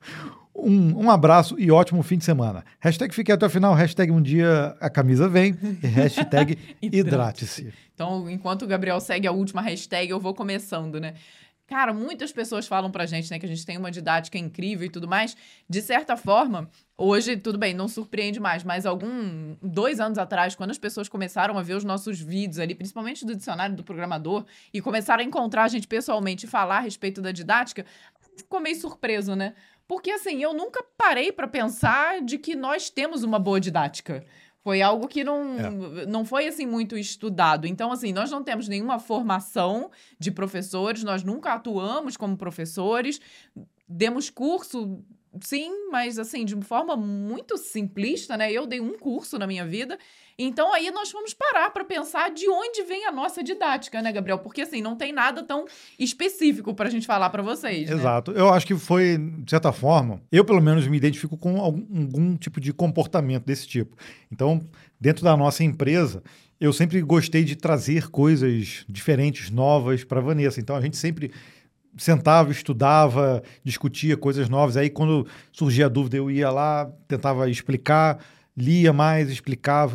Um abraço e ótimo fim de semana. Hashtag fique até o final, hashtag um dia a camisa vem e hashtag hidrate-se. Então, enquanto o Gabriel segue a última hashtag, eu vou começando, né? Cara, muitas pessoas falam pra gente, né, que a gente tem uma didática incrível e tudo mais. De certa forma, hoje, tudo bem, não surpreende mais, mas 2 anos atrás, quando as pessoas começaram a ver os nossos vídeos ali, principalmente do dicionário do programador, e começaram a encontrar a gente pessoalmente e falar a respeito da didática, ficou meio surpreso, né? Porque, assim, eu nunca parei pra pensar de que nós temos uma boa didática. Foi algo que não foi, assim, muito estudado. Então, assim, nós não temos nenhuma formação de professores, nós nunca atuamos como professores, demos curso, sim, mas, assim, de uma forma muito simplista, né? Eu dei um curso na minha vida. Então, aí nós vamos parar para pensar de onde vem a nossa didática, né, Gabriel? Porque, assim, não tem nada tão específico para a gente falar para vocês, Exato. Né? Eu acho que foi, de certa forma, eu pelo menos me identifico com algum tipo de comportamento desse tipo. Então, dentro da nossa empresa, eu sempre gostei de trazer coisas diferentes, novas para a Vanessa. Então, a gente sempre sentava, estudava, discutia coisas novas. Aí, quando surgia a dúvida, eu ia lá, tentava explicar, lia mais, explicava.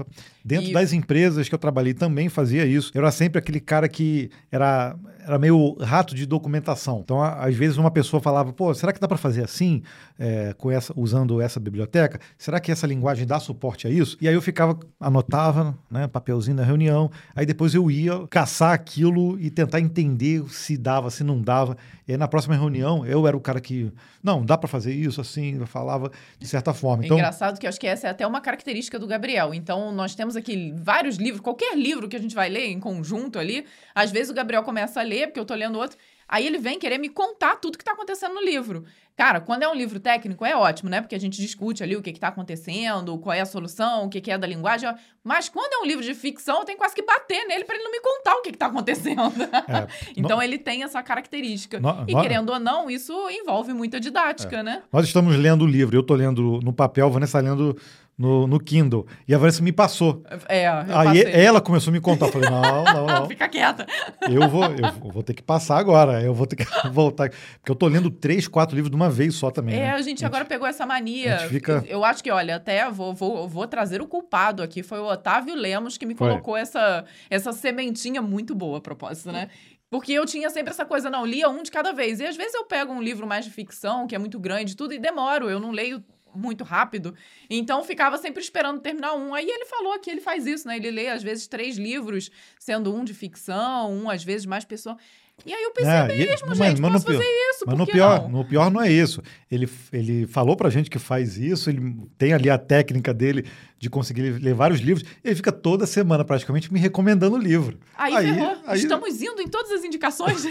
Dentro das empresas que eu trabalhei também fazia isso. Eu era sempre aquele cara que era meio rato de documentação. Então, às vezes, uma pessoa falava, pô, será que dá para fazer assim, usando essa biblioteca? Será que essa linguagem dá suporte a isso? E aí eu ficava, anotava, né, papelzinho na reunião, aí depois eu ia caçar aquilo e tentar entender se dava, se não dava. E aí, na próxima reunião, eu era o cara que, não, dá para fazer isso assim, eu falava de certa forma. Então, engraçado que eu acho que essa é até uma característica do Gabriel. Então, nós temos aqui vários livros, qualquer livro que a gente vai ler em conjunto ali, às vezes o Gabriel começa a ler, porque eu tô lendo outro, aí ele vem querer me contar tudo que tá acontecendo no livro. Cara, quando é um livro técnico é ótimo, né? Porque a gente discute ali o que tá acontecendo, qual é a solução, o que é da linguagem. Mas quando é um livro de ficção, eu tenho quase que bater nele pra ele não me contar o que tá acontecendo. Então ele tem essa característica. Querendo ou não, isso envolve muita didática, né? Nós estamos lendo o livro, eu tô lendo no papel, a Vanessa lendo no Kindle. E a Vanessa me passou. Aí ela começou a me contar. Eu falei, não. Fica quieta. Eu vou ter que passar agora. Eu vou ter que voltar. Porque eu tô lendo 3, 4 livros de uma vez só também. A gente agora pegou essa mania. Eu acho que, olha, até vou trazer o culpado aqui. Foi o Otávio Lemos que me colocou essa sementinha muito boa, a propósito, né? Porque eu tinha sempre essa coisa, não, lia um de cada vez. E às vezes eu pego um livro mais de ficção, que é muito grande, tudo, e demoro. Eu não leio muito rápido, então ficava sempre esperando terminar um. Aí ele falou que ele faz isso, né? Ele lê, às vezes, 3 livros, sendo um de ficção, um, às vezes, mais pessoa. E aí eu pensei gente, posso fazer isso, mas por que não? No pior não é isso. Ele falou pra gente que faz isso, ele tem ali a técnica dele de conseguir ler vários livros, ele fica toda semana praticamente me recomendando o livro. Aí ferrou. Estamos indo em todas as indicações.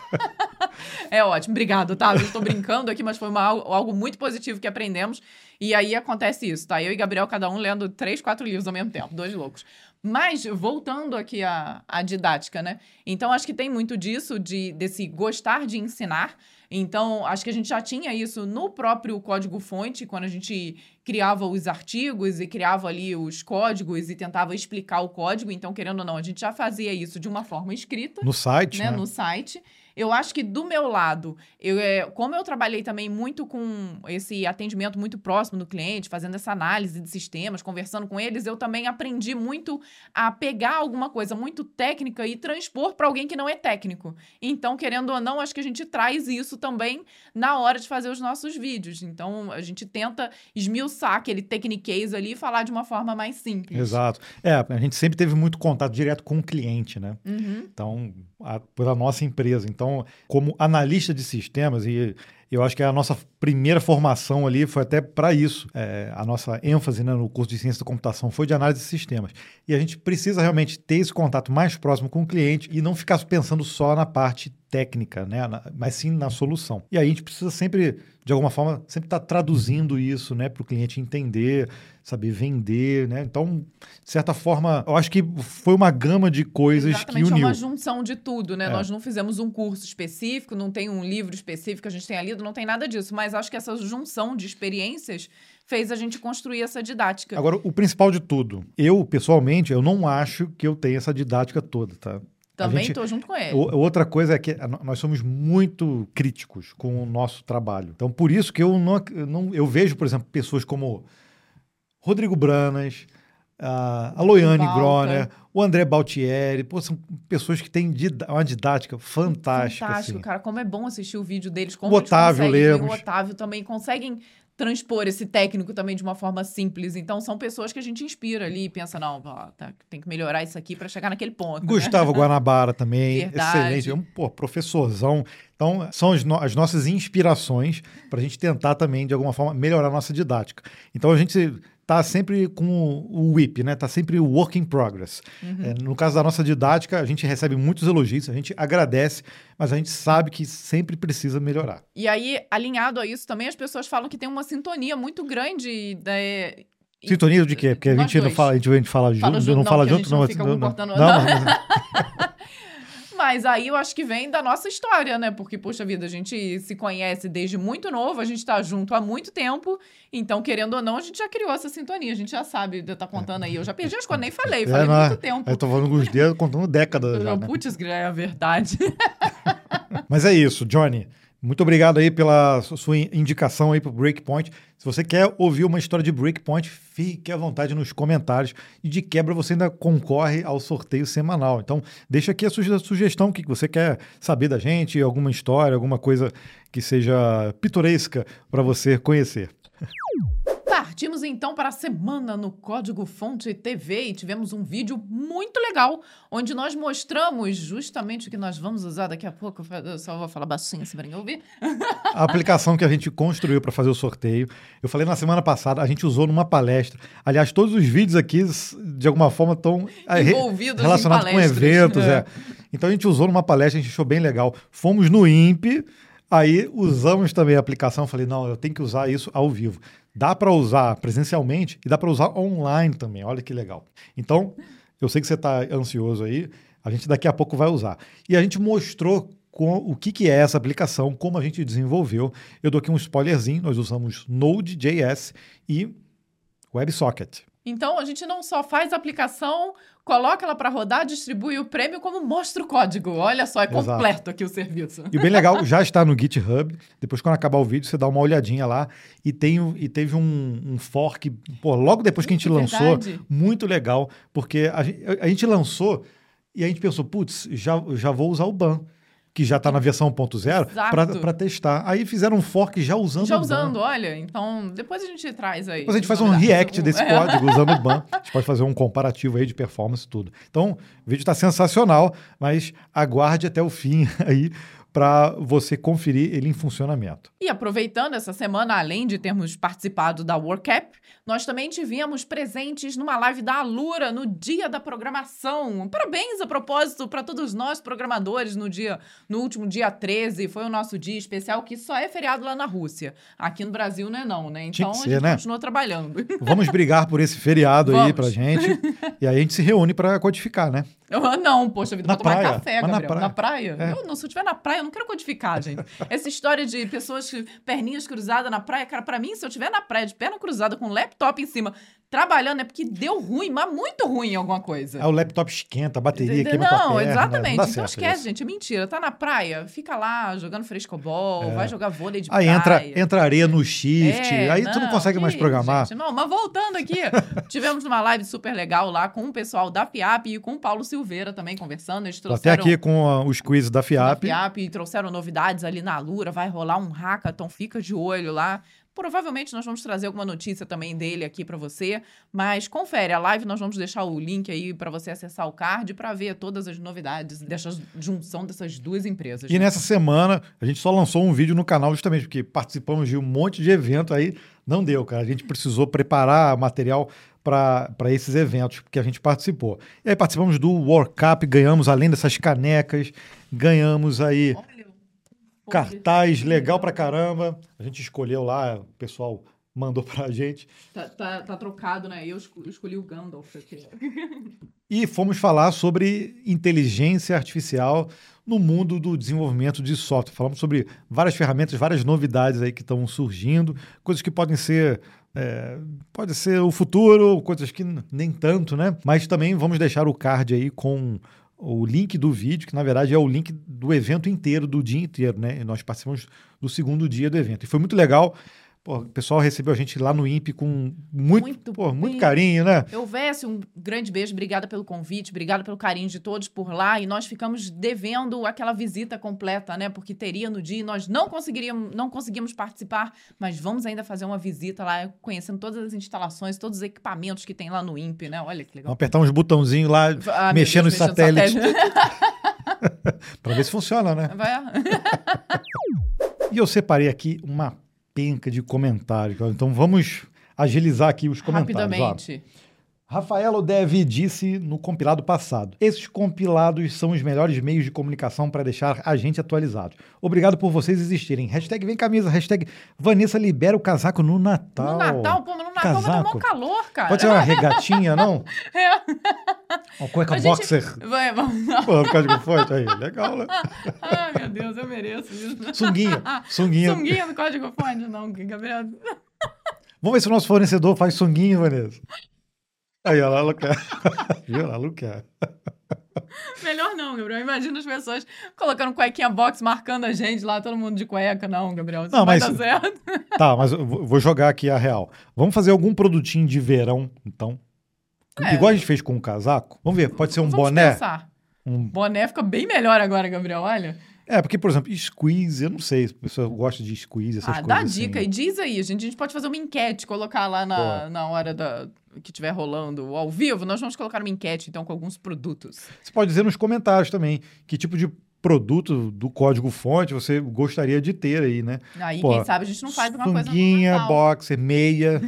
É ótimo, obrigado, tá? Eu estou brincando aqui, mas foi algo muito positivo que aprendemos. E aí acontece isso, tá? Eu e Gabriel, cada um lendo 3, 4 livros ao mesmo tempo, 2 loucos. Mas, voltando aqui à didática, né? Então, acho que tem muito disso, desse gostar de ensinar. Então, acho que a gente já tinha isso no próprio código-fonte, quando a gente criava os artigos e criava ali os códigos e tentava explicar o código. Então, querendo ou não, a gente já fazia isso de uma forma escrita. No site, né? No site. Eu acho que do meu lado, como eu trabalhei também muito com esse atendimento muito próximo do cliente, fazendo essa análise de sistemas, conversando com eles, eu também aprendi muito a pegar alguma coisa muito técnica e transpor para alguém que não é técnico. Então, querendo ou não, acho que a gente traz isso também na hora de fazer os nossos vídeos. Então, a gente tenta esmiuçar aquele techniquez ali e falar de uma forma mais simples. Exato. A gente sempre teve muito contato direto com o cliente, né? Uhum. Então, pela nossa empresa. Então, como analista de sistemas, e eu acho que a nossa primeira formação ali foi até para isso. A nossa ênfase, né, no curso de ciência da computação foi de análise de sistemas. E a gente precisa realmente ter esse contato mais próximo com o cliente e não ficar pensando só na parte técnica, né, mas sim na solução. E aí a gente precisa sempre, de alguma forma, sempre estar traduzindo isso, né, para o cliente entender, saber vender, né? Então, de certa forma, eu acho que foi uma gama de coisas que uniu. É uma junção de tudo, né? Nós não fizemos um curso específico, não tem um livro específico que a gente tenha lido, não tem nada disso, mas acho que essa junção de experiências fez a gente construir essa didática. Agora, o principal de tudo, eu, pessoalmente, eu não acho que eu tenho essa didática toda, tá? Também estou junto com ele. Outra coisa é que nós somos muito críticos com o nosso trabalho. Então, por isso que eu vejo, por exemplo, pessoas como Rodrigo Branas, a Loiane Groner, o André Baltieri, são pessoas que têm uma didática fantástica. Fantástico, assim. Cara, como é bom assistir o vídeo deles, como o Otávio Lemos. O Otávio também conseguem transpor esse técnico também de uma forma simples. Então, são pessoas que a gente inspira ali e pensa, não, tem que melhorar isso aqui para chegar naquele ponto. Gustavo Guanabara também, Verdade. Excelente. Professorzão. Então, são as nossas inspirações para a gente tentar também, de alguma forma, melhorar a nossa didática. Então, a gente está sempre com o WIP, né? Está sempre o work in progress. Uhum. No caso da nossa didática, a gente recebe muitos elogios, a gente agradece, mas a gente sabe que sempre precisa melhorar. E aí, alinhado a isso também, as pessoas falam que tem uma sintonia muito grande. Sintonia de quê? Porque a gente não fala, a gente fala junto, não fala junto, não. Mas aí eu acho que vem da nossa história, né? Porque, poxa vida, a gente se conhece desde muito novo, a gente tá junto há muito tempo, então, querendo ou não, a gente já criou essa sintonia, a gente já sabe, tá contando aí. Eu já perdi as coisas, nem falei muito tempo. Eu tô falando com os dedos, contando décadas já, né? Putz, é a verdade. Mas é isso, Johnny. Muito obrigado aí pela sua indicação aí pro Breakpoint. Se você quer ouvir uma história de Breakpoint, fique à vontade nos comentários. E de quebra você ainda concorre ao sorteio semanal. Então, deixa aqui a sugestão, o que você quer saber da gente, alguma história, alguma coisa que seja pitoresca para você conhecer. Partimos então para a semana no Código Fonte TV e tivemos um vídeo muito legal, onde nós mostramos justamente o que nós vamos usar daqui a pouco. Eu só vou falar baixinho assim para ninguém ouvir. A aplicação que a gente construiu para fazer o sorteio, eu falei na semana passada, a gente usou numa palestra. Aliás, todos os vídeos aqui, de alguma forma, estão envolvidos relacionados com eventos. Então a gente usou numa palestra, a gente achou bem legal. Fomos no INPE, aí usamos também a aplicação. Falei, não, eu tenho que usar isso ao vivo. Dá para usar presencialmente e dá para usar online também. Olha que legal. Então, eu sei que você está ansioso aí. A gente daqui a pouco vai usar. E a gente mostrou o que é essa aplicação, como a gente desenvolveu. Eu dou aqui um spoilerzinho. Nós usamos Node.js e WebSocket. Então, a gente não só faz a aplicação, coloca ela para rodar, distribui o prêmio, como mostra o código. Olha só, é completo aqui o serviço. E bem legal, já está no GitHub. Depois, quando acabar o vídeo, você dá uma olhadinha lá. E teve um fork, logo depois que a gente lançou, muito legal, porque a gente lançou e a gente pensou, putz, já vou usar o BAN, que já está na versão 1.0, para testar. Aí fizeram um fork já usando o BAN. Já usando, olha. Então, depois a gente traz aí. Depois a gente faz um react desse código usando o BAN. A gente pode fazer um comparativo aí de performance e tudo. Então, o vídeo está sensacional, mas aguarde até o fim aí para você conferir ele em funcionamento. E aproveitando essa semana, além de termos participado da WordCamp, nós também tivemos presentes numa live da Alura no dia da programação. Parabéns a propósito para todos nós programadores no último dia 13. Foi o nosso dia especial, que só é feriado lá na Rússia. Aqui no Brasil não, né? Então a gente continua trabalhando. Vamos brigar por esse feriado aí pra gente. E aí a gente se reúne para codificar, né? Não, poxa vida, vou tomar café, Gabriel. Na praia? Se eu estiver na praia, eu não quero codificar, gente. Essa história de pessoas perninhas cruzadas na praia, cara, pra mim, se eu estiver na praia de perna cruzada com um laptop em cima, trabalhando, é porque deu ruim, mas muito ruim em alguma coisa. O laptop esquenta, a bateria queima tua perna. Não, exatamente. Não então esquece, gente, é mentira. Tá na praia, fica lá jogando frescobol, vai jogar vôlei de praia. Aí entra areia no shift, aí tu não consegue mais programar. Gente, não, mas voltando aqui, tivemos uma live super legal lá com o pessoal da FIAP e com o Paulo Silveira também conversando. Eles trouxeram até aqui com os quizzes da FIAP. E trouxeram novidades ali na Alura, vai rolar um hackathon, fica de olho lá. Provavelmente nós vamos trazer alguma notícia também dele aqui para você, mas confere a live, nós vamos deixar o link aí para você acessar o card para ver todas as novidades dessa junção dessas duas empresas. E nessa semana, a gente só lançou um vídeo no canal justamente porque participamos de um monte de evento aí, não deu, cara. A gente precisou preparar material para esses eventos que a gente participou. E aí participamos do World Cup, ganhamos, além dessas canecas, ganhamos aí cartaz legal pra caramba. A gente escolheu lá, o pessoal mandou pra gente. Tá trocado, né? Eu escolhi o Gandalf aqui. E fomos falar sobre inteligência artificial no mundo do desenvolvimento de software. Falamos sobre várias ferramentas, várias novidades aí que estão surgindo, coisas que podem ser... pode ser o futuro, coisas que nem tanto, né? Mas também vamos deixar o card aí com o link do vídeo, que na verdade é o link do evento inteiro, do dia inteiro, né? E nós participamos do segundo dia do evento. E foi muito legal. O pessoal recebeu a gente lá no INPE com muito carinho, né? Vécio, um grande beijo, obrigada pelo convite, obrigada pelo carinho de todos por lá, e nós ficamos devendo aquela visita completa, né? Porque teria no dia, e nós não conseguimos participar, mas vamos ainda fazer uma visita lá, conhecendo todas as instalações, todos os equipamentos que tem lá no INPE, né? Olha que legal. Vamos apertar uns botãozinhos lá, mexendo nos satélites. Para ver se funciona, né? E eu separei aqui uma penca de comentários. Então vamos agilizar aqui os comentários. Rapidamente. Rafael Odev disse no compilado passado: esses compilados são os melhores meios de comunicação para deixar a gente atualizado. Obrigado por vocês existirem. Hashtag vem camisa. Hashtag Vanessa libera o casaco no Natal. No Natal, no Natal vai dar mó calor, cara. Pode ser uma regatinha, não? Uma cueca boxer. Pô, o código fonte aí. Legal, né? Ai, meu Deus, eu mereço isso. Sunguinha. Sunguinha no código fonte, não, Gabriel. Vamos ver se o nosso fornecedor faz sunguinha, Vanessa. Aí, ela quer. Viu? Ela não quer. Melhor não, Gabriel. Imagina as pessoas colocando cuequinha box, marcando a gente lá, todo mundo de cueca. Não, Gabriel, isso não vai dar certo. Tá, mas eu vou jogar aqui a real. Vamos fazer algum produtinho de verão, então? Igual a gente fez com o casaco? Vamos ver, pode ser um boné? Pensar. Boné fica bem melhor agora, Gabriel, olha. Porque, por exemplo, squeeze, eu não sei se a pessoa gosta de squeeze, essas coisas dá assim. dica e diz aí, gente. A gente pode fazer uma enquete, colocar lá na hora que estiver rolando ao vivo. Nós vamos colocar uma enquete, então, com alguns produtos. Você pode dizer nos comentários também que tipo de produto do código-fonte você gostaria de ter aí, né? Aí, quem sabe, a gente não faz uma coisa sunguinha, boxer, meia...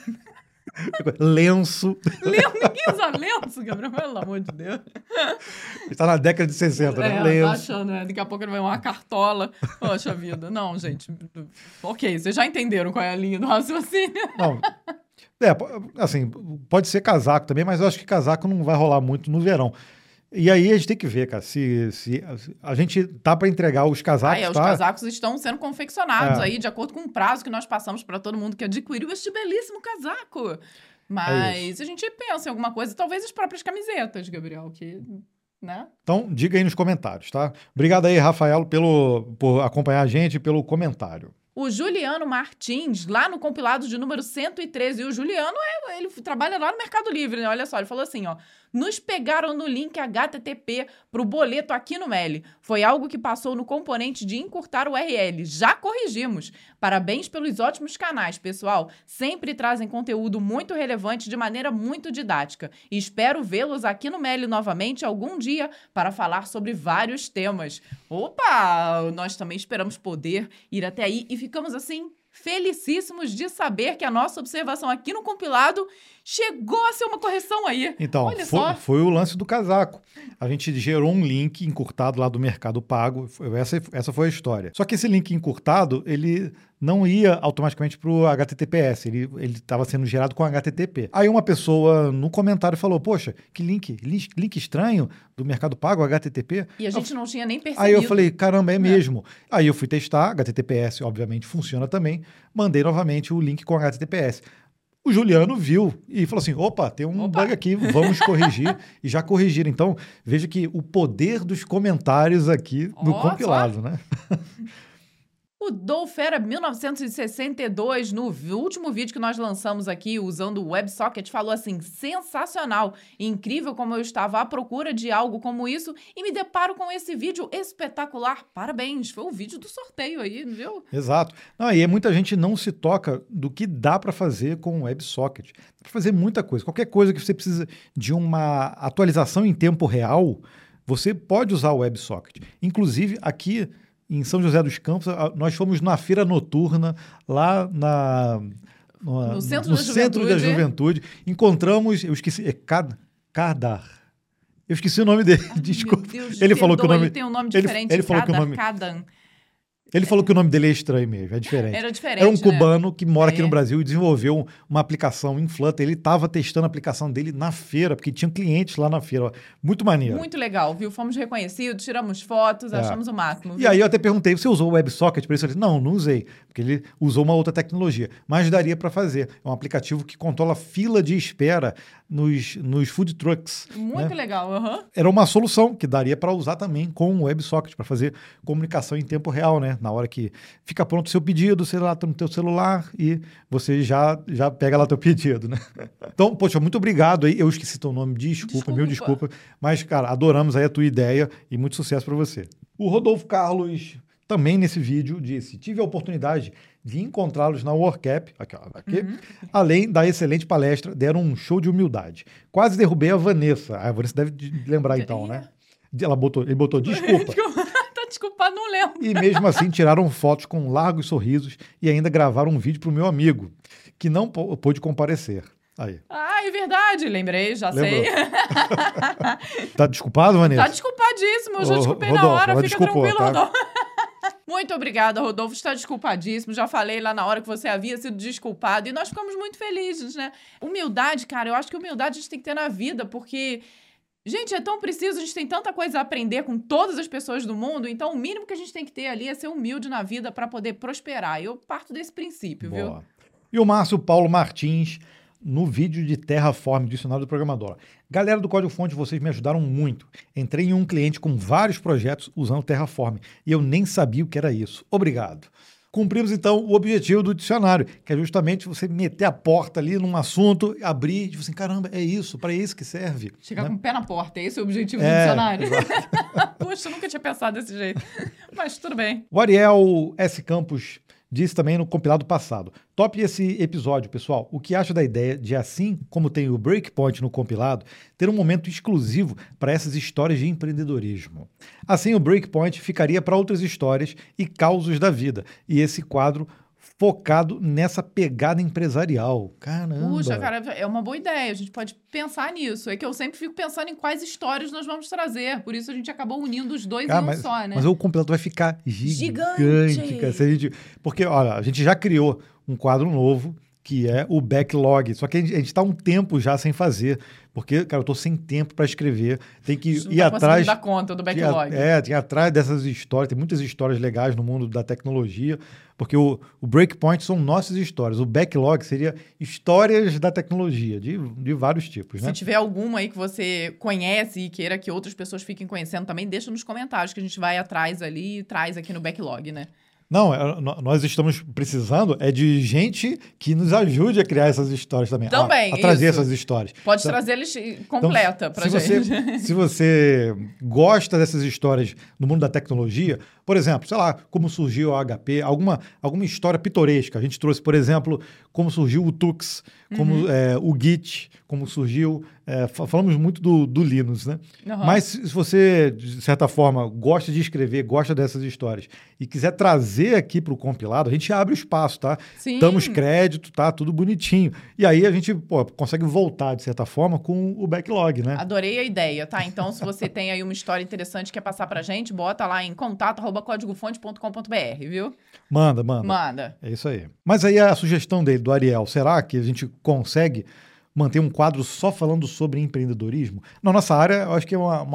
lenço. Ninguém usa lenço, Gabriel, pelo amor de Deus. Está na década de 60, né? Lenço. Tá achando, né? Daqui a pouco ele vai uma cartola. Poxa vida. Não, gente. Ok, vocês já entenderam qual é a linha do raciocínio. Não. Assim, pode ser casaco também, mas eu acho que casaco não vai rolar muito no verão. E aí a gente tem que ver, cara, se a gente tá para entregar os casacos, os casacos estão sendo confeccionados aí de acordo com o prazo que nós passamos para todo mundo que adquiriu este belíssimo casaco. Mas a gente pensa em alguma coisa, talvez as próprias camisetas, Gabriel, que, né? Então, diga aí nos comentários, tá? Obrigado aí, Rafael, por acompanhar a gente e pelo comentário. O Juliano Martins, lá no compilado de número 113, e o Juliano, ele trabalha lá no Mercado Livre, né? Olha só, ele falou assim, ó, nos pegaram no link HTTP pro boleto aqui no Meli. Foi algo que passou no componente de encurtar o URL. Já corrigimos. Parabéns pelos ótimos canais, pessoal. Sempre trazem conteúdo muito relevante de maneira muito didática. E espero vê-los aqui no Meli novamente algum dia para falar sobre vários temas. Opa! Nós também esperamos poder ir até aí e ficamos assim felicíssimos de saber que a nossa observação aqui no compilado chegou a ser uma correção aí. Então, foi o lance do casaco. A gente gerou um link encurtado lá do Mercado Pago. Essa foi a história. Só que esse link encurtado, ele não ia automaticamente para o HTTPS. Ele estava sendo gerado com HTTP. Aí uma pessoa no comentário falou, poxa, que link estranho do Mercado Pago, HTTP. E a gente não tinha nem percebido. Aí eu falei, caramba, é mesmo. Aí eu fui testar, HTTPS obviamente funciona também. Mandei novamente o link com HTTPS. O Juliano viu e falou assim, opa, tem um bug aqui, vamos corrigir. E já corrigiram. Então, veja que o poder dos comentários aqui no compilado, né? O Dolfera 1962, no último vídeo que nós lançamos aqui, usando o WebSocket, falou assim, sensacional, incrível como eu estava à procura de algo como isso e me deparo com esse vídeo espetacular. Parabéns, foi o vídeo do sorteio aí, viu? Exato. E muita gente não se toca do que dá para fazer com o WebSocket. Dá para fazer muita coisa. Qualquer coisa que você precisa de uma atualização em tempo real, você pode usar o WebSocket. Inclusive, aqui em São José dos Campos, nós fomos numa feira noturna lá no Centro da Juventude. Encontramos, eu esqueci, Kadar. Eu esqueci o nome dele, desculpa. Deus, ele falou que o nome... Ele tem um nome diferente, ele falou que o nome... Kadan. Ele falou que o nome dele é estranho mesmo, é diferente. Era diferente, Era um cubano que mora aqui no Brasil e desenvolveu uma aplicação em Flutter. Ele estava testando a aplicação dele na feira, porque tinha clientes lá na feira. Muito maneiro. Muito legal, viu? Fomos reconhecidos, tiramos fotos, achamos o máximo. Viu? E aí eu até perguntei, você usou o WebSocket para isso? Ele disse, não usei, porque ele usou uma outra tecnologia. Mas daria para fazer. É um aplicativo que controla fila de espera nos food trucks. Muito legal, Era uma solução que daria para usar também com o WebSocket, para fazer comunicação em tempo real, né? Na hora que fica pronto o seu pedido, você lá no teu celular e você já pega lá teu pedido, né? Então, poxa, muito obrigado aí. Eu esqueci teu nome, desculpa. Mas, cara, adoramos aí a tua ideia e muito sucesso para você. O Rodolfo Carlos também nesse vídeo disse, tive a oportunidade de encontrá-los na WordCamp, aqui, além da excelente palestra, deram um show de humildade. Quase derrubei a Vanessa. A Vanessa deve lembrar então, né? Ele botou desculpa. Desculpa, não lembro. E mesmo assim tiraram fotos com largos sorrisos e ainda gravaram um vídeo para o meu amigo, que não pôde comparecer. Aí. É verdade, lembrei, já sei. Tá desculpado, Vanessa? Tá desculpadíssimo, eu já desculpei na hora, fica tranquilo, tá? Rodolfo. Muito obrigada, Rodolfo, está desculpadíssimo, já falei lá na hora que você havia sido desculpado e nós ficamos muito felizes, né? Humildade, cara, eu acho que humildade a gente tem que ter na vida, porque... Gente, é tão preciso, a gente tem tanta coisa a aprender com todas as pessoas do mundo, então o mínimo que a gente tem que ter ali é ser humilde na vida para poder prosperar. Eu parto desse princípio, viu? E o Márcio Paulo Martins, no vídeo de Terraform, Dicionário do Programador. Galera do Código Fonte, vocês me ajudaram muito. Entrei em um cliente com vários projetos usando Terraform e eu nem sabia o que era isso. Obrigado. Cumprimos, então, o objetivo do dicionário, que é justamente você meter a porta ali num assunto, abrir e dizer assim, caramba, é isso, para isso que serve. Chegar né? com o pé na porta, esse é o objetivo do dicionário. Exato. Poxa, eu nunca tinha pensado desse jeito. Mas tudo bem. O Ariel S. Campos disse também no compilado passado. Top esse episódio, pessoal. O que acha da ideia de, assim como tem o Breakpoint no compilado, ter um momento exclusivo para essas histórias de empreendedorismo? Assim, o Breakpoint ficaria para outras histórias e causos da vida. E esse quadro focado nessa pegada empresarial. Caramba! Puxa, cara, é uma boa ideia. A gente pode pensar nisso. É que eu sempre fico pensando em quais histórias nós vamos trazer. Por isso a gente acabou unindo os dois em um só, né? Mas o compilado vai ficar gigante. Cara, porque, olha, a gente já criou um quadro novo, que é o backlog. Só que a gente está um tempo já sem fazer. Porque, cara, eu tô sem tempo para escrever. Tem que ir atrás... dar conta do backlog. Tem atrás dessas histórias. Tem muitas histórias legais no mundo da tecnologia. Porque o Breakpoint são nossas histórias. O backlog seria histórias da tecnologia, de vários tipos, né? Se tiver alguma aí que você conhece e queira que outras pessoas fiquem conhecendo também, deixa nos comentários que a gente vai atrás ali e traz aqui no backlog, né? Não, nós estamos precisando de gente que nos ajude a criar essas histórias também. Também, a trazer essas histórias. Pode trazer eles completa pra gente. Se você gosta dessas histórias no mundo da tecnologia, por exemplo, sei lá, como surgiu a HP, alguma história pitoresca. A gente trouxe, por exemplo, como surgiu o Tux, como o Git, como surgiu... falamos muito do Linux, né? Uhum. Mas se você, de certa forma, gosta de escrever, gosta dessas histórias e quiser trazer aqui para o compilado, a gente abre o espaço, tá? Sim. Damos crédito, tá? Tudo bonitinho. E aí a gente consegue voltar, de certa forma, com o backlog, né? Adorei a ideia, tá? Então, se você tem aí uma história interessante que quer passar pra gente, bota lá em contato@códigofonte.com.br, viu? Manda. É isso aí. Mas aí a sugestão dele, do Ariel, será que a gente consegue manter um quadro só falando sobre empreendedorismo? Na nossa área, eu acho que é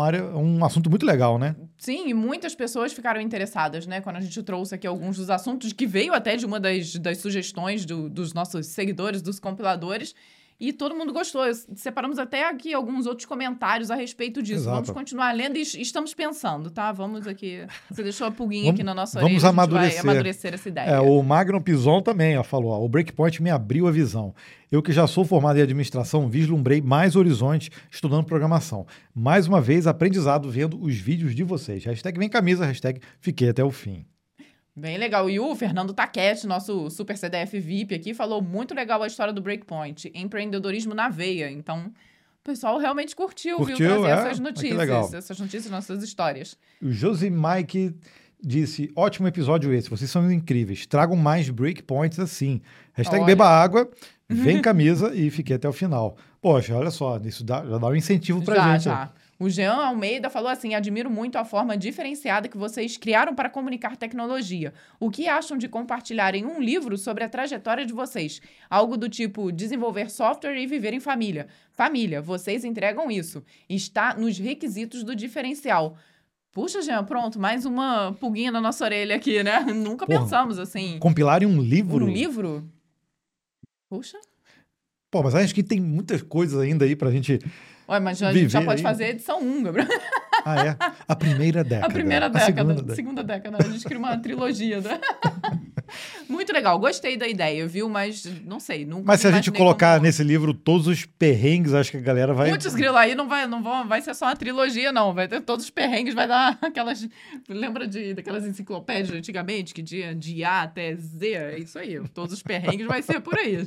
um assunto muito legal, né? Sim, e muitas pessoas ficaram interessadas, né? Quando a gente trouxe aqui alguns dos assuntos, que veio até de uma das sugestões dos nossos seguidores, dos compiladores, e todo mundo gostou. Separamos até aqui alguns outros comentários a respeito disso. Exato. Vamos continuar lendo e estamos pensando, tá? Vamos aqui... Você deixou a pulguinha aqui na nossa orelha. Vamos amadurecer. Vai amadurecer essa ideia. O Magno Pison também falou, o Breakpoint me abriu a visão. Eu que já sou formado em administração, vislumbrei mais horizontes estudando programação. Mais uma vez, aprendizado vendo os vídeos de vocês. Hashtag vem camisa, hashtag fiquei até o fim. Bem legal. E o Fernando Taquete, nosso super CDF VIP aqui, falou muito legal a história do Breakpoint. Empreendedorismo na veia. Então, o pessoal realmente curtiu viu? Trazer essas notícias. Essas notícias, nossas histórias. O Josi Mike disse, ótimo episódio esse, vocês são incríveis. Tragam mais breakpoints assim. Hashtag beba água, vem camisa e fiquei até o final. Poxa, olha só, isso já dá um incentivo pra gente. Já. O Jean Almeida falou assim, admiro muito a forma diferenciada que vocês criaram para comunicar tecnologia. O que acham de compartilharem um livro sobre a trajetória de vocês? Algo do tipo, desenvolver software e viver em família. Família, vocês entregam isso. Está nos requisitos do diferencial. Puxa, Jean, pronto, mais uma pulguinha na nossa orelha aqui, né? Nunca pensamos assim. Compilarem um livro? Um livro? Puxa. Pô, mas acho que tem muitas coisas ainda aí pra gente... Ué, mas a gente já pode fazer a edição 1, Gabriel. Ah, é? A primeira década. A primeira década. Segunda década. A gente cria uma trilogia. Né? Muito legal. Gostei da ideia, viu? Mas não sei. Nunca mas se a gente colocar nesse livro todos os perrengues, acho que a galera vai... Putz, grilo, aí não vai ser só uma trilogia, não. Vai ter todos os perrengues, vai dar aquelas... Lembra daquelas enciclopédias antigamente, que tinha de A até Z? É isso aí. Todos os perrengues vai ser por aí.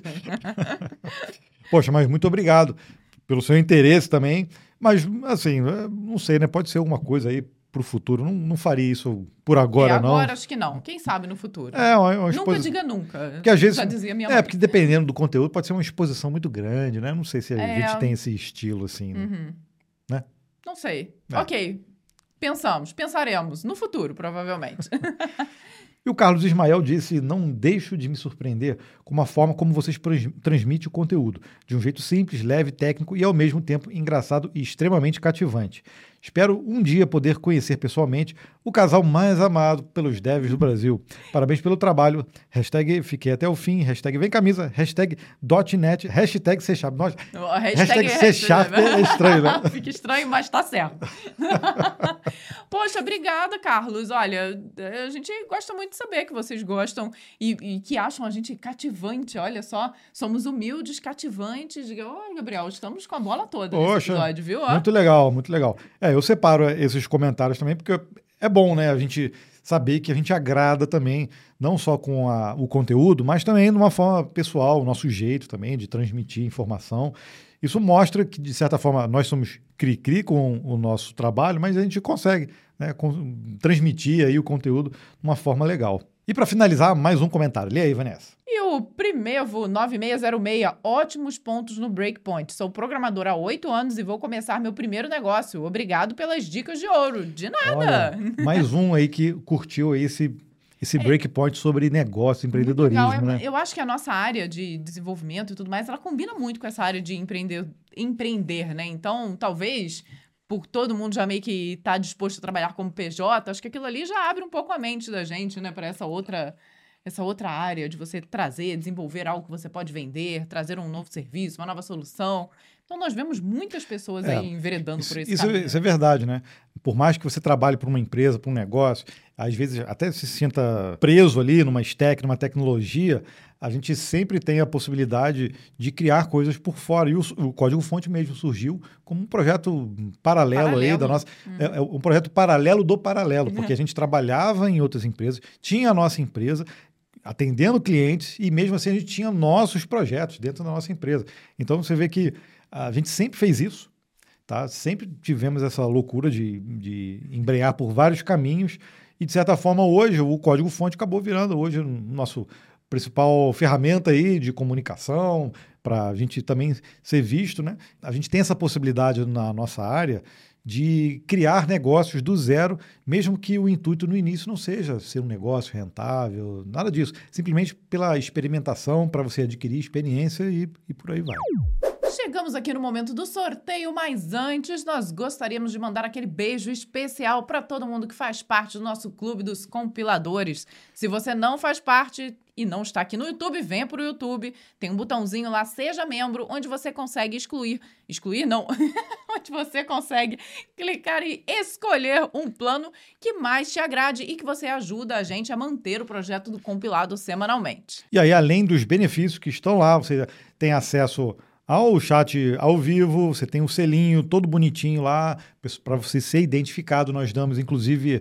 Poxa, mas muito obrigado pelo seu interesse também, mas assim, não sei, né? Pode ser alguma coisa aí pro futuro. Não faria isso por agora, não. Agora acho que não. Quem sabe no futuro. Nunca diga nunca. Porque às vezes, já dizia minha mãe. Porque dependendo do conteúdo, pode ser uma exposição muito grande, né? Não sei se a gente tem esse estilo assim, né? Não sei. Ok. Pensaremos no futuro, provavelmente. E o Carlos Ismael disse, não deixo de me surpreender com a forma como vocês transmitem o conteúdo, de um jeito simples, leve, técnico e ao mesmo tempo engraçado e extremamente cativante. Espero um dia poder conhecer pessoalmente o casal mais amado pelos devs do Brasil. Parabéns pelo trabalho. Hashtag fiquei até o fim. Hashtag vem camisa. Hashtag .net. Hashtag C Sharp. Nossa, hashtag C Sharp é estranho, né? Fica estranho, mas tá certo. Poxa, obrigada, Carlos. Olha, a gente gosta muito de saber que vocês gostam e que acham a gente cativante. Olha só, somos humildes, cativantes. Olha, Gabriel, estamos com a bola toda nesse episódio, viu? Muito legal, muito legal. Eu separo esses comentários também, porque é bom, né, a gente saber que a gente agrada também, não só com o conteúdo, mas também de uma forma pessoal, o nosso jeito também de transmitir informação. Isso mostra que, de certa forma, nós somos cri-cri com o nosso trabalho, mas a gente consegue, né, transmitir aí o conteúdo de uma forma legal. E para finalizar, mais um comentário. Lê aí, Vanessa. E o Primevo 9606, ótimos pontos no Breakpoint. Sou programador há 8 anos e vou começar meu primeiro negócio. Obrigado pelas dicas de ouro. De nada. Olha, mais um aí que curtiu aí esse Breakpoint sobre negócio, empreendedorismo, né? Eu acho que a nossa área de desenvolvimento e tudo mais, ela combina muito com essa área de empreender, né? Então, talvez, por todo mundo já meio que tá disposto a trabalhar como PJ, acho que aquilo ali já abre um pouco a mente da gente, né? Para essa outra área de você trazer, desenvolver algo que você pode vender, trazer um novo serviço, uma nova solução. Então, nós vemos muitas pessoas aí enveredando por esse caminho. Isso é verdade, né? Por mais que você trabalhe para uma empresa, para um negócio, às vezes até se sinta preso ali numa stack, numa tecnologia, a gente sempre tem a possibilidade de criar coisas por fora. E o código-fonte mesmo surgiu como um projeto paralelo. Aí da nossa... É um projeto paralelo do paralelo, porque a gente trabalhava em outras empresas, tinha a nossa empresa, atendendo clientes, e mesmo assim a gente tinha nossos projetos dentro da nossa empresa. Então você vê que a gente sempre fez isso, tá? Sempre tivemos essa loucura de embrear por vários caminhos e, de certa forma, hoje o código-fonte acabou virando hoje o nosso principal ferramenta aí de comunicação, para a gente também ser visto, né? A gente tem essa possibilidade na nossa área de criar negócios do zero, mesmo que o intuito no início não seja ser um negócio rentável, nada disso. Simplesmente pela experimentação, para você adquirir experiência e por aí vai. Chegamos aqui no momento do sorteio, mas antes nós gostaríamos de mandar aquele beijo especial para todo mundo que faz parte do nosso clube dos compiladores. Se você não faz parte e não está aqui no YouTube, venha para o YouTube. Tem um botãozinho lá, seja membro, onde você consegue onde você consegue clicar e escolher um plano que mais te agrade e que você ajuda a gente a manter o projeto do compilado semanalmente. E aí, além dos benefícios que estão lá, você tem acesso ao chat ao vivo, você tem um selinho todo bonitinho lá, para você ser identificado. Nós damos, inclusive,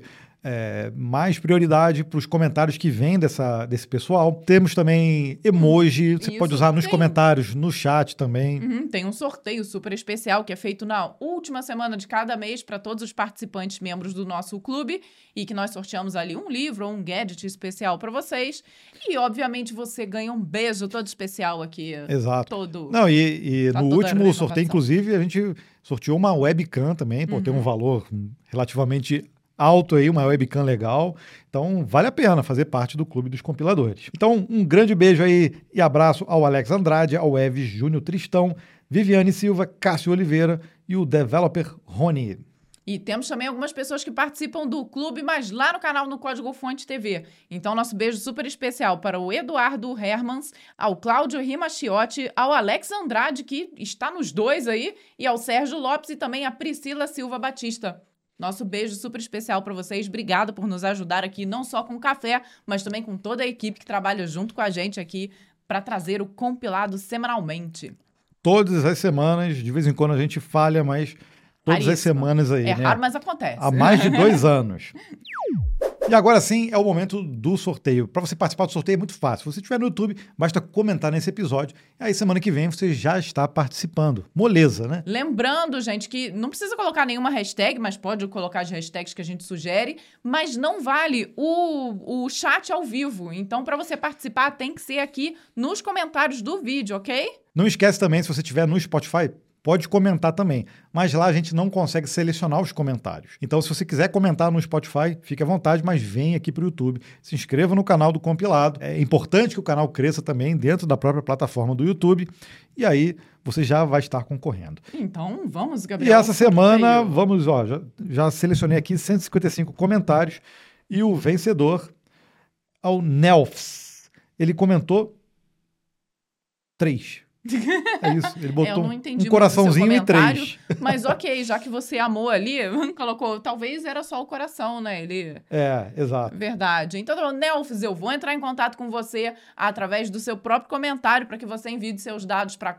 mais prioridade para os comentários que vêm desse pessoal. Temos também emoji, você pode usar nos comentários, no chat também. Tem um sorteio super especial que é feito na última semana de cada mês para todos os participantes membros do nosso clube e que nós sorteamos ali um livro ou um gadget especial para vocês. E, obviamente, você ganha um beijo todo especial aqui. Exato. Todo. Não, e no último sorteio, inclusive, a gente sorteou uma webcam também, tem um valor relativamente alto aí, uma webcam legal. Então, vale a pena fazer parte do Clube dos Compiladores. Então, um grande beijo aí e abraço ao Alex Andrade, ao Eves Júnior Tristão, Viviane Silva, Cássio Oliveira e o developer Rony. E temos também algumas pessoas que participam do clube, mas lá no canal no Código Fonte TV. Então, nosso beijo super especial para o Eduardo Hermans, ao Cláudio Rimachiotti, ao Alex Andrade, que está nos dois aí, e ao Sérgio Lopes e também a Priscila Silva Batista. Nosso beijo super especial para vocês. Obrigada por nos ajudar aqui, não só com o café, mas também com toda a equipe que trabalha junto com a gente aqui para trazer o compilado semanalmente. Todas as semanas, de vez em quando a gente falha, mas todas as semanas aí, né? Raro, mas acontece. Há mais de 2 anos. E agora sim é o momento do sorteio. Para você participar do sorteio é muito fácil. Se você estiver no YouTube, basta comentar nesse episódio. E aí semana que vem você já está participando. Moleza, né? Lembrando, gente, que não precisa colocar nenhuma hashtag, mas pode colocar as hashtags que a gente sugere. Mas não vale o chat ao vivo. Então, para você participar, tem que ser aqui nos comentários do vídeo, ok? Não esquece também, se você estiver no Spotify, pode comentar também. Mas lá a gente não consegue selecionar os comentários. Então, se você quiser comentar no Spotify, fique à vontade, mas vem aqui para o YouTube. Se inscreva no canal do Compilado. É importante que o canal cresça também dentro da própria plataforma do YouTube. E aí você já vai estar concorrendo. Então, vamos, Gabriel. E essa semana, vamos, ó, já selecionei aqui 155 comentários. E o vencedor é o Nelfs. Ele comentou 3. É isso, ele botou um coraçãozinho e 3. Mas ok, já que você amou ali, colocou, talvez era só o coração, né? Ele... É, exato. Verdade. Então, Nelfs, eu vou entrar em contato com você através do seu próprio comentário para que você envie seus dados para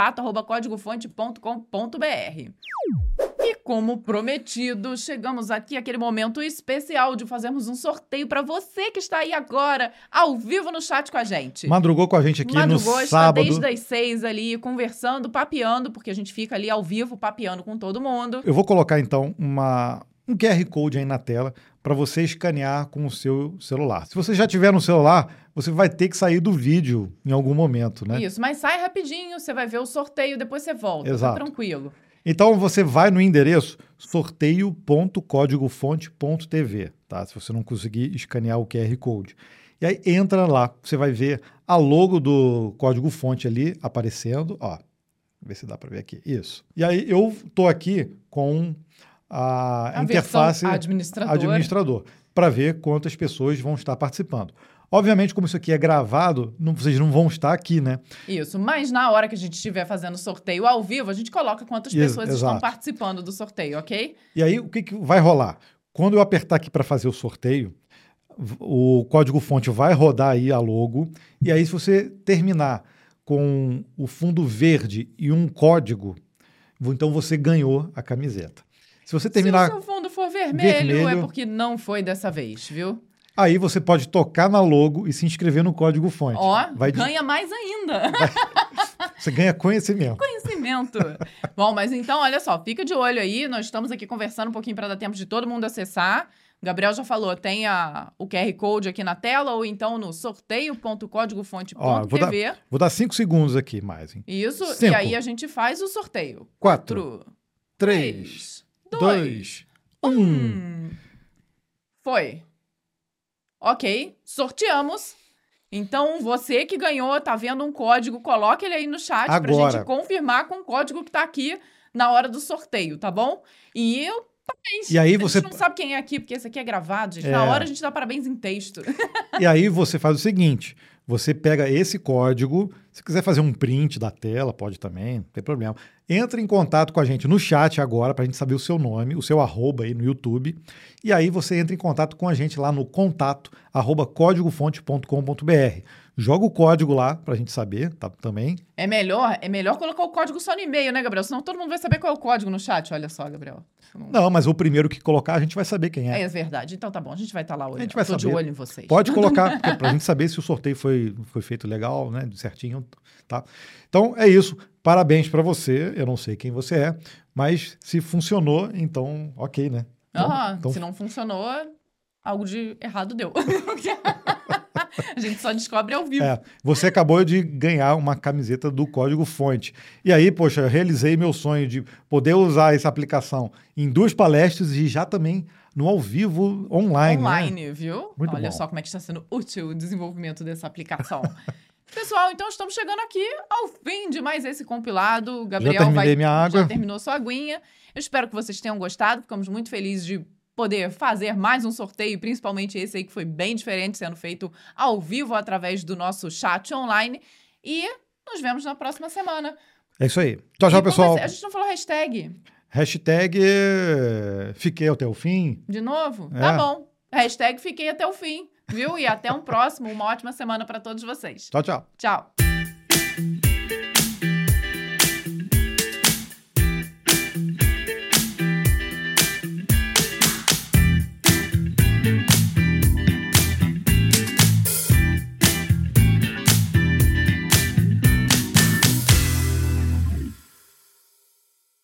contato@códigofonte.com.br. E como prometido, chegamos aqui àquele momento especial de fazermos um sorteio para você que está aí agora, ao vivo no chat com a gente. Madrugou com a gente aqui no sábado. Está desde as 6 ali, conversando, papeando, porque a gente fica ali ao vivo, papeando com todo mundo. Eu vou colocar, então, um QR Code aí na tela para você escanear com o seu celular. Se você já tiver no celular, você vai ter que sair do vídeo em algum momento, né? Isso, mas sai rapidinho, você vai ver o sorteio, depois você volta. Exato. Tá tranquilo. Então, você vai no endereço sorteio.códigofonte.tv, tá? Se você não conseguir escanear o QR Code. E aí, entra lá, você vai ver a logo do código-fonte ali aparecendo, ó. Ver se dá para ver aqui. Isso. E aí, eu tô aqui com a interface administrador para ver quantas pessoas vão estar participando. Obviamente, como isso aqui é gravado, vocês não vão estar aqui, né? Isso, mas na hora que a gente estiver fazendo sorteio ao vivo, a gente coloca quantas pessoas estão participando do sorteio, ok? E aí, o que vai rolar? Quando eu apertar aqui para fazer o sorteio, o código-fonte vai rodar aí a logo, e aí se você terminar com o fundo verde e um código, então você ganhou a camiseta. Se você terminar... Se o seu fundo for vermelho, é porque não foi dessa vez, viu? Aí você pode tocar na logo e se inscrever no código-fonte. Ó, ganha mais ainda. Você ganha conhecimento. Bom, mas então, olha só, fica de olho aí. Nós estamos aqui conversando um pouquinho para dar tempo de todo mundo acessar. O Gabriel já falou, tem o QR Code aqui na tela ou então no sorteio.códigofonte.tv. Vou dar 5 segundos aqui mais. Hein? Isso, 5, e aí a gente faz o sorteio. 4, 3, 2, 1. Foi. Ok, sorteamos. Então, você que ganhou, tá vendo um código, coloque ele aí no chat pra gente confirmar com o código que tá aqui na hora do sorteio, tá bom? E eu também. E aí a gente não sabe quem é aqui, porque esse aqui é gravado, gente. Na hora a gente dá parabéns em texto. E aí você faz o seguinte, você pega esse código, se quiser fazer um print da tela, pode também, não tem problema. Entra em contato com a gente no chat agora, pra gente saber o seu nome, o seu arroba aí no YouTube. E aí você entra em contato com a gente lá no contato@códigofonte.com.br. Joga o código lá pra gente saber, tá, também. É melhor colocar o código só no e-mail, né, Gabriel? Senão todo mundo vai saber qual é o código no chat. Olha só, Gabriel. Não, mas o primeiro que colocar, a gente vai saber quem é. É verdade. Então tá bom, a gente vai estar lá olhando. A gente vai saber. De olho em vocês. Pode colocar, pra gente saber se o sorteio foi feito legal, né, certinho, tá? Então é isso. Parabéns pra você. Eu não sei quem você é, mas se funcionou, então ok, né? Então, se não funcionou, algo de errado deu. A gente só descobre ao vivo. Você acabou de ganhar uma camiseta do Código Fonte. E aí, poxa, eu realizei meu sonho de poder usar essa aplicação em 2 palestras e já também no ao vivo online. Online, viu? Muito Olha bom. só como é que está sendo útil o desenvolvimento dessa aplicação. Pessoal, então estamos chegando aqui ao fim de mais esse compilado. O Gabriel já terminou sua aguinha. Eu espero que vocês tenham gostado. Ficamos muito felizes de poder fazer mais um sorteio, principalmente esse aí que foi bem diferente, sendo feito ao vivo através do nosso chat online. E nos vemos na próxima semana. É isso aí. Tchau, pessoal. A gente não falou hashtag. Hashtag fiquei até o fim. De novo? Tá bom. Hashtag fiquei até o fim, viu? E até um próximo. Uma ótima semana para todos vocês. Tchau, tchau. Tchau.